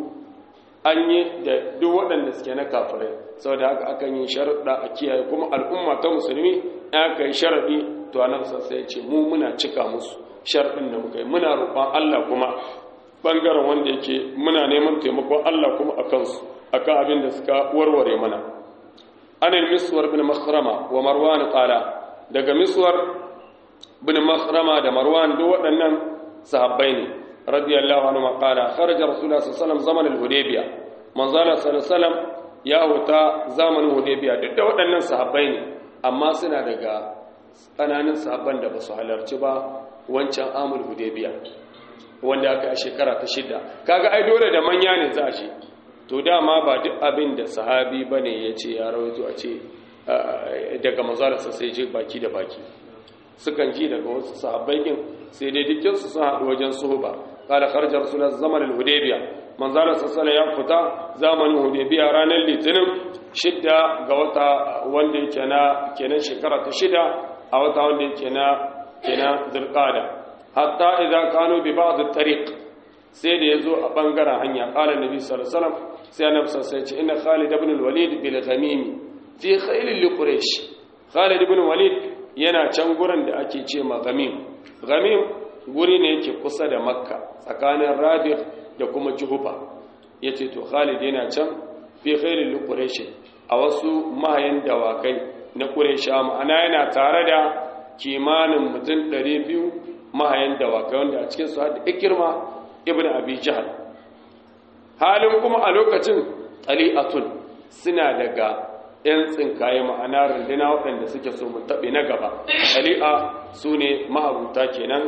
an yi da duk waɗanda suke na kafirai saboda haka akan yi sharuda a kiyaye kuma al'umma ta musulmi aka yi sharadi to annabi sai ya ce mu muna cika musu sharadin da muka yi muna roƙon Allah kuma bangaren wanda yake muna neman taimakon Allah kuma akan su akan abin da suka warware mana anil miswar bin makhrama wa marwan qala daga miswar bin makhrama da marwan duk waɗannan sahabbai ne radiyallahu anhu qala kharaja rasulullah sallallahu alaihi wasallam zaman al-hudaybiyah manzala sallallahu alaihi wasallam ya huta zamanin hudaybiyah duk da waɗannan sahabbai ne amma suna daga tsananin sahabban da basu halarci ba wancan amul hudaybiyah wanda aka a shekara ta 6 kaga ai dole da manya ne za a shi to dama ba duk abin da sahabi bane yace ya rawaito a ce daga manzala sai je baki da baki sukan ji daga wasu sahabbai din sai dai dukkan su sun haɗu wajen suhuba qala kharaja rasulullah zaman al-hudaybiyah manzala sallallahu ya fita zamanin hudaybiyah ranar litinin 6 ga wata wanda yake na kenan shekara ta 6 a wata wanda yake na kenan zulqa'da hatta idza kanu bi ba'd at-tariq sai da yazo a bangaren hanya qala nabi sallallahu alaihi wasallam sai annabi sallallahu alaihi wasallam ya ce inna khalid ibn al-walid bil ghamim fi khayl li quraish khalid ibn walid yana can gurin da ake ce ma gamim guri ne yake kusa da makka tsakanin rabir da kuma juhufa ya ce to khalid yana can fi khairin lukureshi a wasu mahayan dawakai na kuresha ma'ana yana tare da kimanin mutum 200 mahayan dawakai wanda a cikin su hada ikirma ibn abi jahal halin kuma a lokacin tali'atun suna daga 'yan tsinkaye ma'ana runduna waɗanda suke so mu taɓe na gaba shari'a su ne mahabuta kenan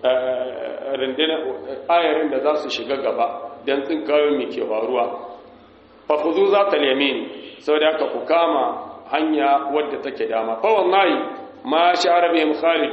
runduna ayarin da za su shiga gaba don tsinkaye mai ke faruwa fafuzu za ta yamin sau da aka ku kama hanya wadda take dama fawon nayi ma sha'ara bihim khalid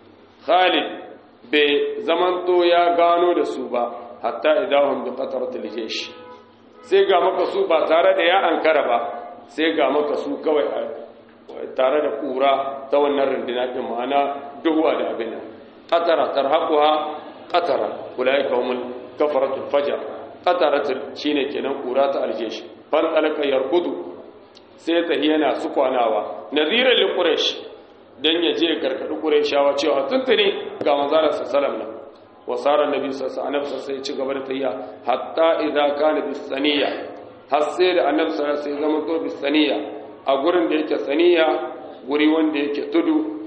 bai zamanto ya gano da su ba hatta idahum bi qataratil jaysh sai ga maka su ba tare da ya ankara ba sai ga maka su kawai tare da kura ta wannan rundina din ma'ana duhuwa da abin nan qatara tarhaquha qatara ulaika humul kafaratul fajr qataratul shine kenan kura ta aljeshi fan alaka yarkudu sai ta yana su kwanawa naziran li quraish dan yaje gargadu qurayshawa cewa tuntuni ga manzara sallallahu alaihi wasara nabi sallallahu alaihi wasallam sai ci gaba da tayya hatta idza kana bis saniya har sai da annabi sallallahu alaihi wasallam zama to bis saniya a gurin da yake saniya guri wanda yake tudu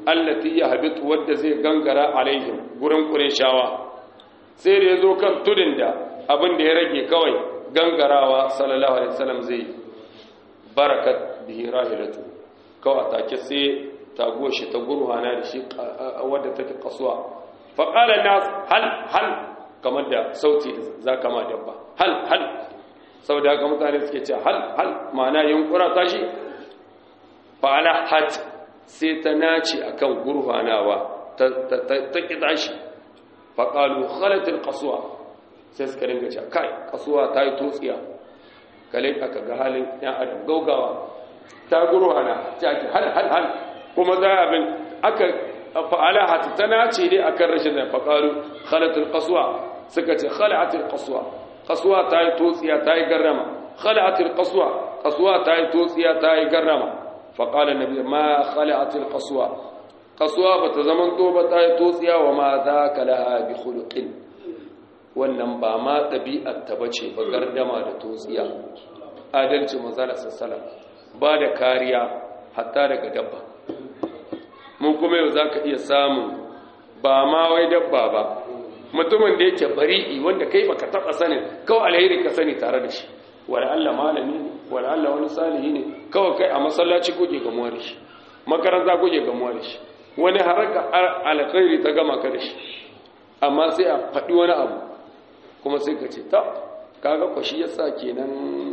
allati yahbitu wadda zai gangara alaihim gurin qurayshawa sai da yazo kan tudin da abin da ya rage kawai gangarawa sallallahu alaihi wasallam zai barakat bihi rahilatu kawai take sai tago shi ta gurhana da shi wadda take kasuwa fa qala nas hal kamar da sauti za kama dabba hal saboda haka mutane suke ce hal ma'ana yunkura tashi fa ala hat sai ta naci akan gurhanawa ta kida shi fa qalu khalat al qaswa sai suka ringa cewa kai kasuwa ta yi totsiya kale aka ga halin yan adam gaugawa ta gurhana ta ce hal kuma za abin aka fa'ala hat ta naci dai akan rashin da fa qalu khalat al qaswa suka ce khalat al qaswa qaswa ta yi totsiya ta yi garrama khalat al qaswa ta yi totsiya ta yi garrama fa qala nabi ma khalat al qaswa bata zaman to ba ta yi totsiya wa ma za ka laha bi khuluqin wannan ba ma tabi'at ta bace ba gardama da totsiya adalci manzala sallallahu ba da kariya hatta daga dabba mun kuma yau zaka iya samu ba ma wai dabba ba mutumin da yake bari'i wanda kai baka taba sanin kawai alheri ka sani tare da shi wala Allah malami ne wala Allah wani salihi ne kawai kai a masallaci kuke gamuwa da shi makaranta kuke gamuwa da shi wani haraka alkhairi ta gama ka da shi amma sai a faɗi wani abu kuma sai ka ce ta kaga ko shi yasa kenan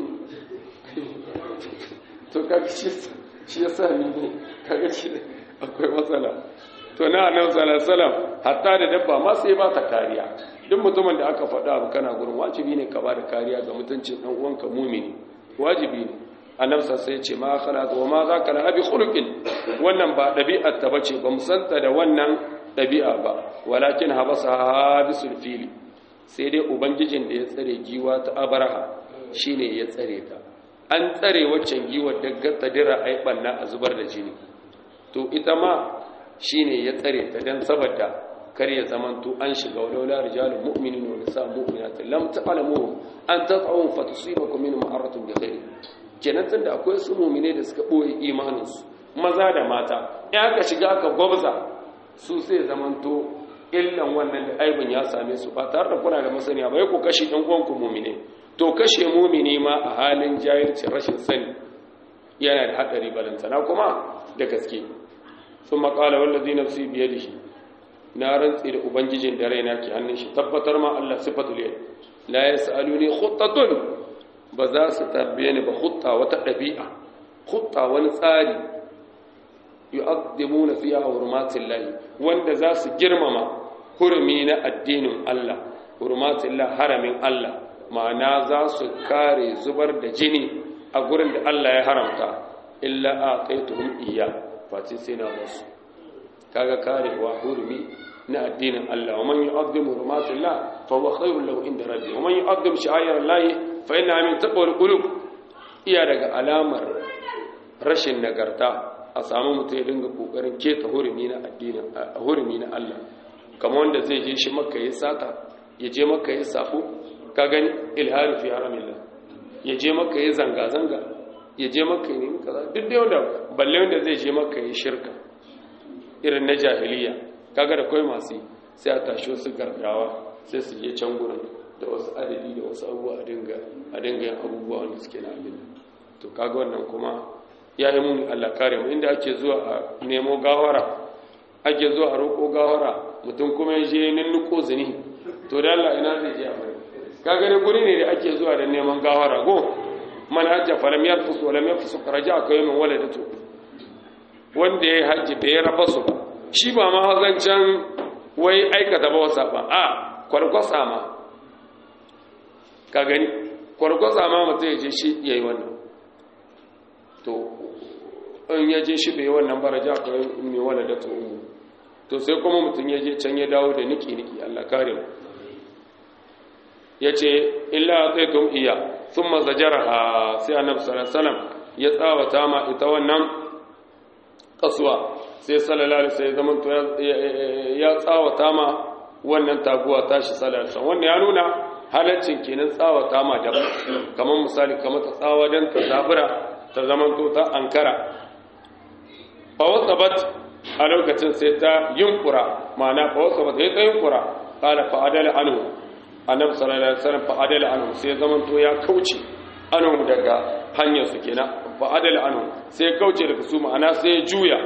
to kaga shi yasa ne kaga shi akwai matsala to na annabi sallallahu alaihi wasallam hatta da dabba ma sai ba ta kariya duk mutumin da aka faɗa abu kana gurin wajibi ne ka ba da kariya ga mutuncin dan uwanka mumini wajibi ne annabi sai ya ce ma khalat wa ma zaka la abi khuluqin wannan ba dabi'ar ta bace ba musanta da wannan dabi'a ba walakin habasa habisul fili sai dai ubangijin da ya tsare giwa ta abraha shine ya tsare ta an tsare waccan giwar da gaddadira ai banna a zubar da jini to ita ma shine ya tsare ta dan saboda kar ya zamanto an shiga walaula rijalul mu'minin wa nisa'ul mu'minat lam ta'lamu an tat'u fatusibakum minhum ma'aratun bighairi kenan tunda akwai su mu'mine da suka boye imanin su maza da mata in aka shiga aka gwabza su sai zamanto illan wannan da aibin ya same su ba tare da kuna da masaniya ba ku kashe ɗan uwanku mu'mine to kashe mu'mini ma a halin jahilci rashin sani yana da hadari balantana kuma da gaske ثم قال والذي نفسي بيده نارن تسير ubangijin da raina ke hannun shi tabbatar ma Allah sifatul yad la yasaluni khuttatun ba za su tabbiye ni ba khutta wata dabi'a khutta wani tsari yu'addimuna fiha hurmatillahi wanda za su girmama hurumi na addinin Allah hurmatillah haramin Allah ma'ana za su kare zubar da jini a gurin da Allah ya haramta illa aqaituhum iyya fati sai na basu kaga karewa hurumi na addinin Allah wa man yu'azzim hurumatillah fa huwa khairul lahu inda rabbi wa man yu'azzim sha'airallahi fa innaha min taqwal qulub iya daga alamar rashin nagarta a samu mutum ya dinga kokarin keta hurumi na addinin hurumi na Allah kamar wanda zai je shi makka ya sata ya je makka ya safo ka gani ilhari fi haramillah ya je makka ya zanga zanga ya je makka ne kaza duk da wanda balle wanda zai je makka ya shirka irin na jahiliya kaga da kai masu sai a tashi wasu gargawa sai su je can gurin da wasu adadi da wasu abubuwa a dinga yin abubuwa wanda suke na abin to kaga wannan kuma ya yi muni Allah kare mu inda ake zuwa a nemo gawara ake zuwa a roƙo gawara mutum kuma ya je ninnuko zini to da Allah ina zai je a bari kaga ne guri ne da ake zuwa da neman gawara go man hajja falam yarfus wa lam yafsuq raja'a kayman waladatu wanda yayi hajji da ya rafa su shi ba ma hazancan wai aikata ba wasa ba a kwarkwasa ma ka gani kwarkwasa ma mutum ya je shi yayi wannan to in ya je shi bai wannan ba raja'a kayman waladatu to sai kuma mutum ya je can ya dawo da niki Allah kare mu yace illa ataytum iya thumma zajaraha sai annabi sallallahu alaihi wasallam ya tsawata ma ita wannan kasuwa sai sallallahu alaihi wasallam zaman to ya tsawata ma wannan taguwa tashi sallallahu alaihi wasallam wannan ya nuna halaccin kenan tsawata ma da kamar misali kamar ta tsawa dan ta zabura ta zaman to ta ankara fa wasabat a lokacin sai ta yunkura ma'ana fa wasa ba sai ta yunkura qala fa adala anhu annabi sallallahu alaihi wasallam fa adala anhu sai zaman to ya kauce anhu daga hanyar su kenan fa adala anhu sai kauce daga su ma'ana sai juya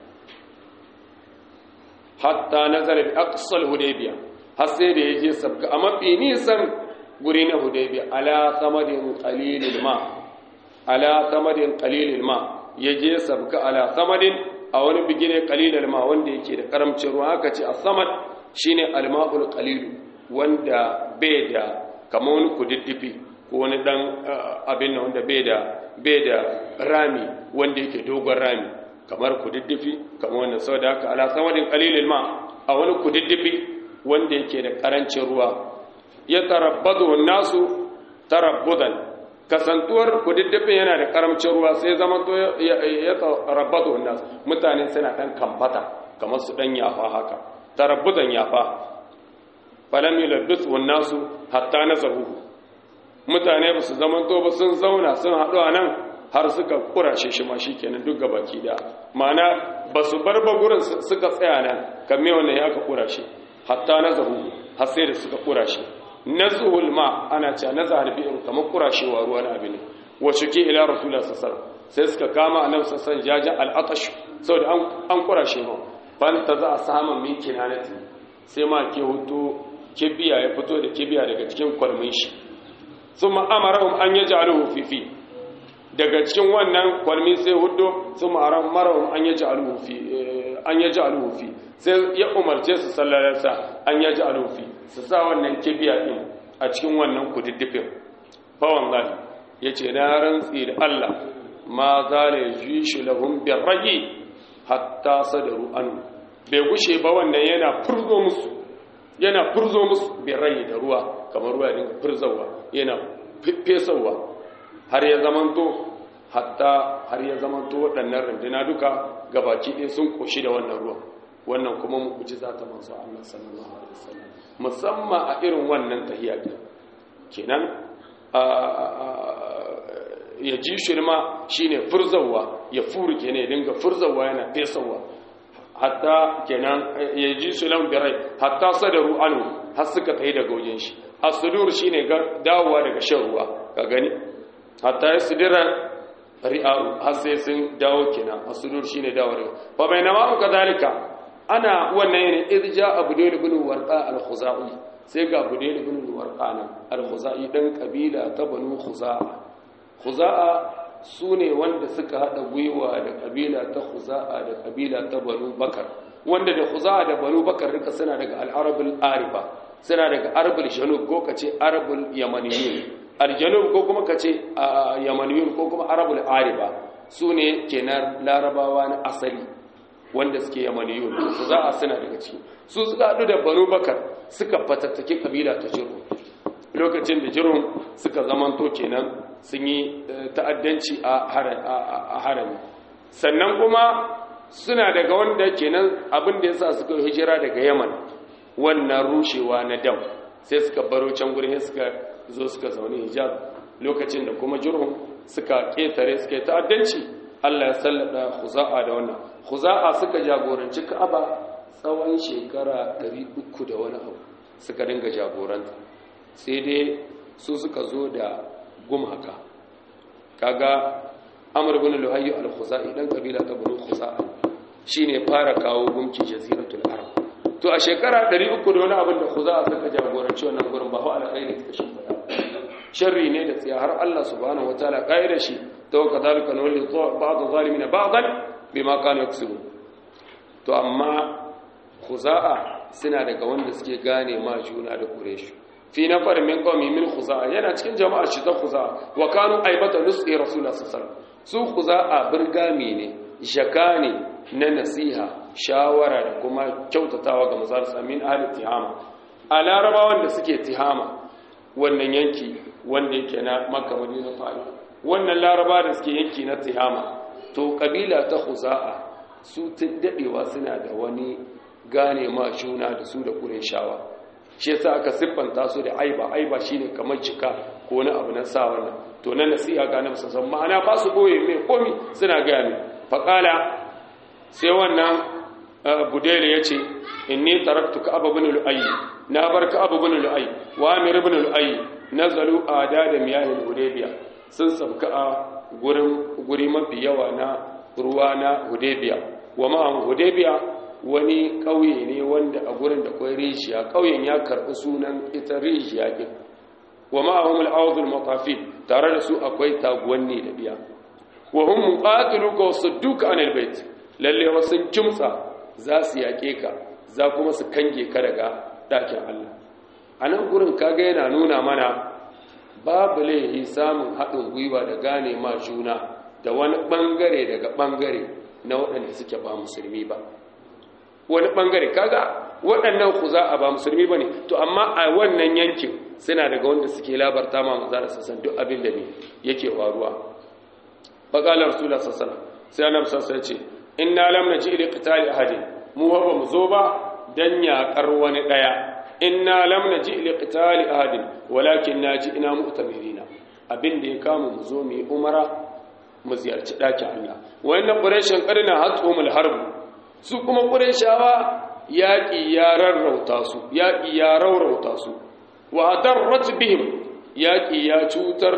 hatta nazara bi aqsal hudaybiya har sai da yaje sabka a mafi nisan guri na hudaybiya ala samadin qalilil ma ala samadin qalilil ma yaje sabka ala samadin a wani bigire qalilil ma wanda yake da karamcin ruwa aka ce as-samad shine al-ma'ul qalil wanda bai da kamar wani kududdufi ko wani dan abin nan wanda bai da rami wanda yake dogon rami kamar kududdufi kamar wannan saboda haka ala samadin qalilil ma a wani kududdufi wanda yake da karancin ruwa ya tarabbadu nasu tarabbudan kasantuwar kududdufin yana da karamcin ruwa sai zaman to ya tarabbadu nasu mutane suna dan kambata kamar su dan yafa haka tarabbudan yafa falam yulabbis nasu hatta nazahu mutane ba su zaman to ba sun zauna sun haɗu a nan har suka kurashe shi ma shikenan duk gabaki da ma'ana ba su bar ba gurin suka tsaya nan kamme wannan ya ka kurashe hatta nazahu har sai da suka kurashe nazhul ma ana cewa nazahul bi'r kamar kurashewa ruwa na abin wa shuki ila rasulullah sallallahu alaihi wasallam sai suka kama annabi sallallahu alaihi wasallam jaja al-atash saboda an kurashe ma ban ta za a samu min kinanati sai ma ke hutu kibiya ya fito da kibiya daga cikin kwalmin shi thumma amarahum an yaj'aluhu fi daga cikin wannan kwalmi sai hudu thumma amarahum an yaj'aluhu fi sai ya umarce su sallallahu alaihi wasallam an yaj'aluhu fi su sa wannan kibiya din a cikin wannan kududdufin fa wallahi yace na rantsi da Allah ma zala yishu lahum birrayi hatta sadaru an bai gushe ba wannan yana furzo musu birrayi da ruwa kamar ruwa din furzawa yana fesawa har ya zamanto waɗannan runduna duka gabaki ɗaya sun koshi da wannan ruwan wannan kuma mu'jiza ta manzo Allah sallallahu alaihi wasallam musamman a irin wannan tahiyya kenan ya ji shirma shine furzawa ya furke ne dinga furzawa yana fesawa hatta kenan ya ji sulam birai hatta sadaru anu har suka tayi daga wajen shi as-sudur shine dawowa daga shan ruwa ka gani hatta yasdira ri'a'u har sai sun dawo kenan as-sudur shine dawo daga fa bainama kadalika ana wannan ne irja abudayl ibn warqa al-khuzai sai ga abudayl ibn warqa nan al-khuzai dan kabila ta banu khuza'a sune wanda suka hada gwiwa da kabila ta khuza'a da kabila ta banu bakar wanda da khuza'a da banu bakar duka suna daga al-arab al-ariba suna daga arabul janub ko kace arabul yamaniyyin al-janub ko kuma kace yamaniyyin ko kuma arabul ariba sune kenan larabawa na asali wanda suke yamaniyun su za a suna daga ciki su suka haɗu da banu bakar suka fatattake kabila ta jirun lokacin da jirun suka zamanto kenan sun yi ta'addanci a harami sannan kuma suna daga wanda kenan abin da ya sa suka hijira daga yaman wannan rushewa na dam sai suka baro can gurin suka zo suka zaune hijab lokacin da kuma jirun suka ƙetare suka yi ta'addanci Allah ya sallada Khuza'a da wannan Khuza'a suka jagoranci Ka'aba tsawon shekara 300 da wani abu suka dinga jagoranta sai dai su suka zo da gumaka kaga Amr ibn Luhayy al-Khuza'i dan kabila ta Banu Khuza'a shine fara kawo gumki jaziratul Arab to a shekara 300 da wani abin da Khuza'a suka jagoranci wannan gurin ba fa alkhairi suka shimfida sharri ne da tsiya har Allah subhanahu wataala kaida shi to kadalika nulli ba'd zalimin ba'dan bima kanu yaksubun to amma Khuza'a suna daga wanda suke gane ma juna da Quraysh fi nafar min qawmi min Khuza'a yana cikin jama'ar shi ta Khuza'a wa kanu aibata nusi rasulullah sallallahu alaihi wasallam su Khuza'a birgami ne shakani na nasiha shawara da kuma kyautatawa ga mazal samin ahli tihama a larabawan da suke tihama wannan yanki wanda yake na Makka Madina Taif wannan laraba da suke yanki na tihama to kabila ta Khuza'a su tun dadewa suna da wani gane ma juna da su da Qurayshawa shi yasa aka siffanta su da aiba shine kamar cika ko wani abu na sa wannan to na nasiha ga Nabi sallallahu alaihi wasallam ma'ana ba su boye mai komi suna ga mai faqala sai wannan budayl yace inni taraktu ka'ab ibn lu'ay na bar ka'ab ibn lu'ay wa amir ibn lu'ay nazalu adad miyah al-hudaybiyah sun sabka a guri mafi yawa na ruwa na Hudaybiya wa ma'an Hudaybiya wani kauye ne wanda a gurin da akwai rijiya kauyen ya karbi sunan ita rijiya din wa ma'ahum al-awd al-matafid tare da su akwai taguwanni da biya wa hum muqatiluka wasudduka anil bait lalle wasun kimtsa za su yake ka za kuma su kange ka daga dakin Allah anan gurin kaga yana nuna mana babu laihi samun haɗin gwiwa da gane ma juna da wani ɓangare daga ɓangare na waɗanda suke ba musulmi ba wani ɓangare kaga waɗannan ku za a ba musulmi ba ne to amma a wannan yankin suna daga wanda suke labarta ma maza da sassan duk abin da ne yake faruwa faƙalar sula sassan sai annabi sassan ce inna lam naji ila qitali ahadin mu ba mu zo ba dan yaƙar wani ɗaya inna lam naji ila qitali ahadin walakin naji'na mu'tamirina abinda ya kama mu zo mu umara mu ziyarci dakin Allah wayannan quraishin karna hatumul harb su kuma quraishawa yaqi ya rarrauta su yaqi ya raurauta su wa adarrat bihim yaqi ya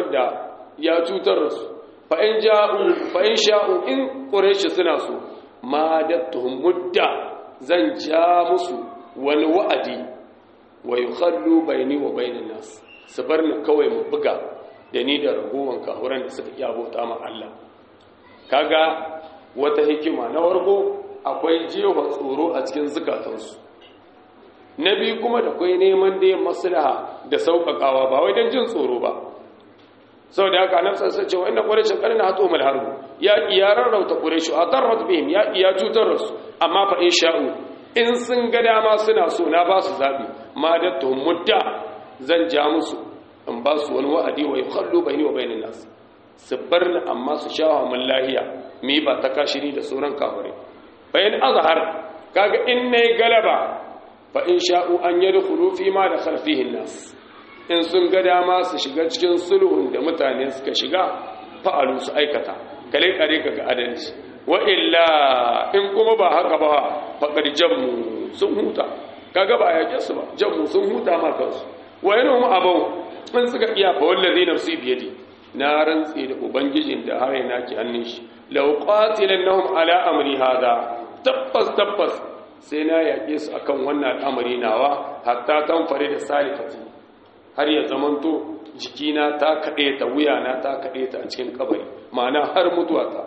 cutar su fa in sha'u in quraish suna so madattuhum mudda zan ja musu wani wa'adi wa yukhallu bayni wa bayna nas sabarni kawai mu buga da ni da ragowan kahuran da suka iya bauta ma Allah kaga wata hikima na wargo akwai jewa tsoro a cikin zukatansu na biyu kuma da akwai neman da maslaha da sauƙaƙawa ba wai don jin tsoro ba saboda haka nafsa sai ce wannan quraishin karna hatu mal harbu ya rarrauta quraishu adarrat bihim ya cutar su amma fa in sha'u in sun ga dama suna so na ba su zabi ma da mudda zan ja musu in ba su wani wa'adi wa yukhallu bayni wa bainan nas sabarna amma su shawa mun lahiya mi ba ta kashiri da sauran kafire bayan azhar kaga in nay galaba fa in sha'u an yadkhulu fi ma da khalfihi nas in sun ga dama su shiga cikin sulhun da mutane suka shiga fa'alu su aikata kale kare kaga adalci wa illa in kuma ba haka ba faqad jammu sun huta kaga ba yake su ba jammu sun huta ma kansu wa yanhum abau in suka iya fa wallazi nafsi biyadi na rantsi da ubangijin da har yana ki hannun shi law qatilannahum ala amri hada tabbas sai na yake su akan wannan al'amari nawa hatta tanfare da salifati har ya zamanto jikina ta kade ta wuyana ta kade ta a cikin kabari ma'ana har mutuwa ta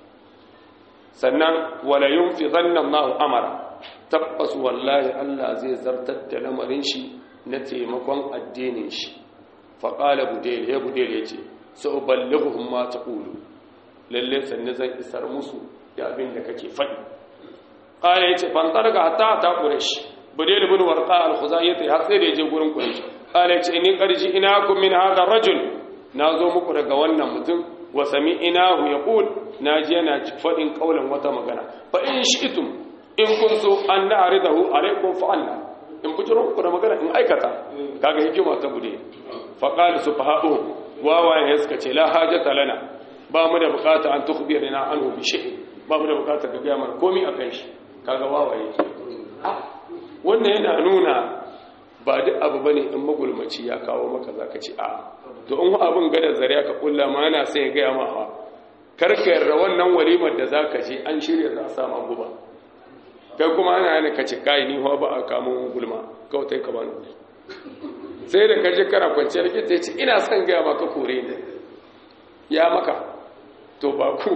sannan wala yunfidhanna Allahu amara tabbas wallahi Allah zai zartar da lamarin shi na taimakon addinin shi fa qala budayl yace sa'uballighuhum ma taqulu lalle sanne zan isar musu da abin da kake faɗi qala yace fan targa hatta ta quraish budayl ibn warqa al-khuzayyi har sai da yaje gurin quraish qala yace inni qarji inakum min hadha ar-rajul nazo muku daga wannan mutum wa sami'nahu yaqul naji yana faɗin kaulan wata magana fa in shi'tum in kuntu an na'ridahu alaykum fa'alna in bujuro ku da magana in aikata kaga hikima ta bude fa qala subhanahu wawaye suka ce la hajata lana ba mu da bukata an tukhbirina anhu bi shay ba mu da bukata ga ga mar komai akan shi kaga wawaye wannan yana nuna ba duk abu bane in magulmaci ya kawo maka zaka ce a to in abun gada zariya ka kulla ma ana sai ga ma ha karka yarda wannan walimar da zaka je an shirya za a sama guba kai kuma ana yana kace kai ni ba a kamo gulma kawai tai ka bani sai da kaje kana kwanciyar kita ce ina son ga maka kore ne ya maka to ba ku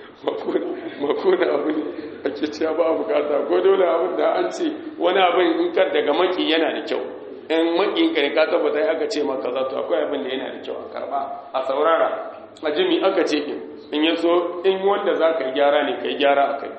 makona abu ne ake cewa ba bukata ko dole abin da an ce wani abin in kar daga maki yana da kyau in maki ka ne ka tabbata aka ce maka za to akwai abin da yana da kyau a karba a saurara a jimi aka ce in yaso in wanda za ka gyara ne ka gyara a kai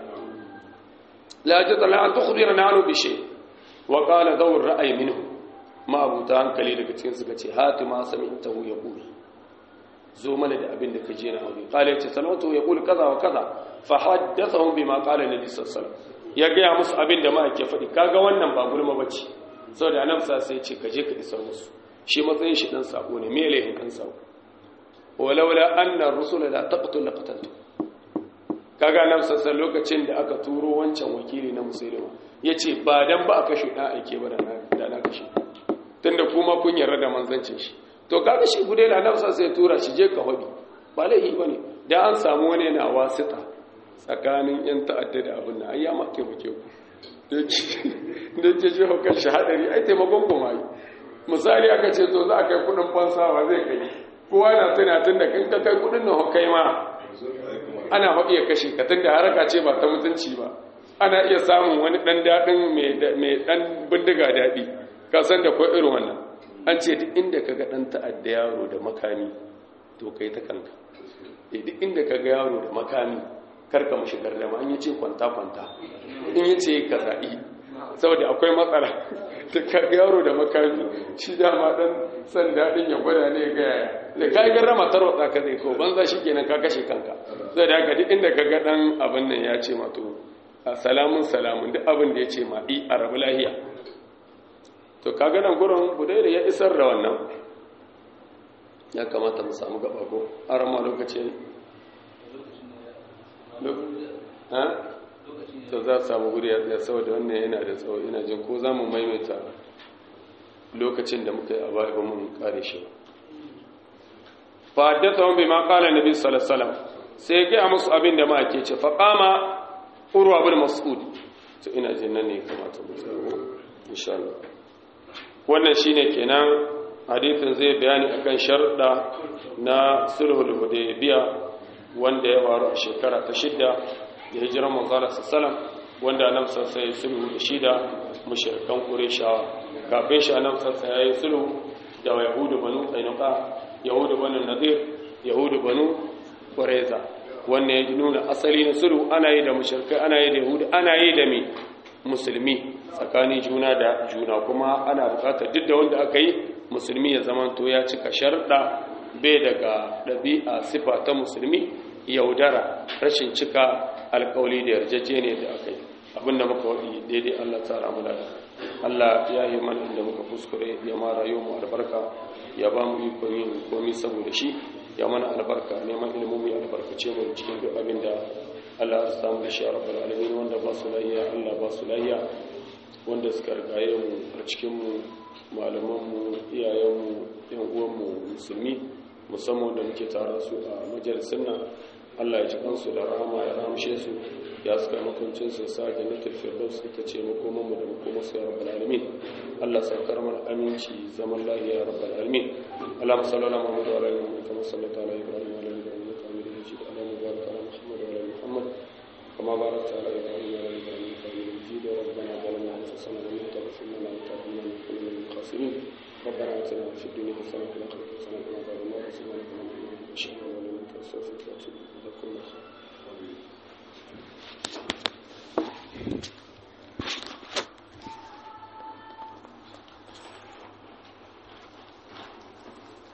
la jadala an tukhbirna anu bi shay wa qala dawr ra'ay minhu ma abuta hankali daga cikin suka ce hatima sami'tahu yaqul zo mana da abin da ka je na aure qala yace salatu yaqul kaza wa kaza fa haddathahum bima qala nabi sallallahu alaihi wasallam ya ga musu abin da ma yake faɗi kaga wannan ba gulma bace saboda annabi sai ya ce ka je ka isar musu shi matsayin shi dan sako ne me laifin kan sako walaula anna ar-rusul la taqtul laqataltu kaga nan sassan lokacin da aka turo wancan wakili na musulma yace ba dan ba a kashe dan aike ba da na kashe tunda kuma kun yarda da manzancin shi to kaga shi Budayl nan sai tura shi je ka hodi ba laihi bane dan an samu wani yana wasita tsakanin yan ta'adda da abin nan ai ya make buke ku da ke ji hukar shahadari ai taimakon kuma yi misali aka ce to za a kai kudin fansawa zai kai kowa na tunatun da kan ka kai kudin na hukai ma ana haɗi ya kashe ka tun da haraka ce ba ta mutunci ba ana iya samun wani ɗan daɗin mai ɗan bindiga daɗi ka san da kwai irin wannan an ce duk inda ka ga ɗan ta'adda yaro da makami to kai ta kanka duk inda ka ga yaro da makami karka mashi gardama an yi ce kwanta-kwanta in yi ce ka za'i saboda akwai matsala ta kaga yaro da makami shi dama dan san daɗin ya gwada ne ga yaya da ka yi garrama tarwatsa ka zai ko banza shi kenan ka kashe kanka zai da haka duk inda ka ga ɗan abin nan ya ce mato salamun duk abin da ya ce ma a rabu lahiya to kaga nan gurin Budayl ya isar da wannan ya kamata mu samu gaba ko a rama lokaci to za su samu guri ya tsaye saboda wannan yana da tsawo ina jin ko za mu maimaita lokacin da muka yi a baya ba mun kare shi fa haddathahum bima qala nabi sallallahu alaihi wasallam sai ga musu abin da ma ke ce fa qama urwa bin mas'ud to ina jin nan ne kamata mu tsaro insha Allah wannan shine kenan hadisin zai bayani akan sharuɗa na sulhul hudaybiyah wanda ya faru a shekara ta 6 da hijiran manzala sallam wanda annabi sallallahu alaihi sulhu da shida mushrikan qurayshawa kafin shi annabi sallallahu alaihi sulhu da yahudu banu qainuqa yahudu banu nadir yahudu banu qurayza wannan ya nuna asali na sulhu ana yi da mushrikai ana yi da yahudu ana yi da musulmi tsakanin juna da juna kuma ana bukatar duk da wanda aka yi musulmi ya zamanto ya cika sharda bai daga ɗabi'a sifa ta musulmi yaudara rashin cika alƙawli da yarjejeniya da aka yi abinda muka waɗi daidai Allah tsara mu da Allah ya yi mana inda muka kuskure ya ma rayuwar mu albarka ya ba mu ikon yin komai saboda shi ya mana albarka neman ilimin ya albarkace mu cikin duk abin da Allah ya samu da shi a rabbul alamin wanda ba su lahiya Allah ba su lahiya wanda suka rigaye mu a cikin mu malaman mu iyayen mu yan uwan mu musulmi musamman da muke tare su a majalisin nan Allah ya ji kansu da rahama ya ramshe su ya suka mutuncin su sa jannatul firdaus ita ce makoman mu da makoman su ya rabbal alamin Allah saukar mana aminci zaman lafiya ya rabbal alamin Allahumma salli ala Muhammad wa ala ali Muhammad kama sallaita ala Ibrahim wa ala ali Ibrahim innaka Hamidum Majid Allahumma barik ala Muhammad wa ala ali Muhammad kama barakta ala Ibrahim wa ala ali Ibrahim innaka Hamidum Majid ربنا ظلمنا انفسنا وان لم تغفر لنا وترحمنا لنكونن من الخاسرين ربنا آتنا في الدنيا حسنة وفي الآخرة حسنة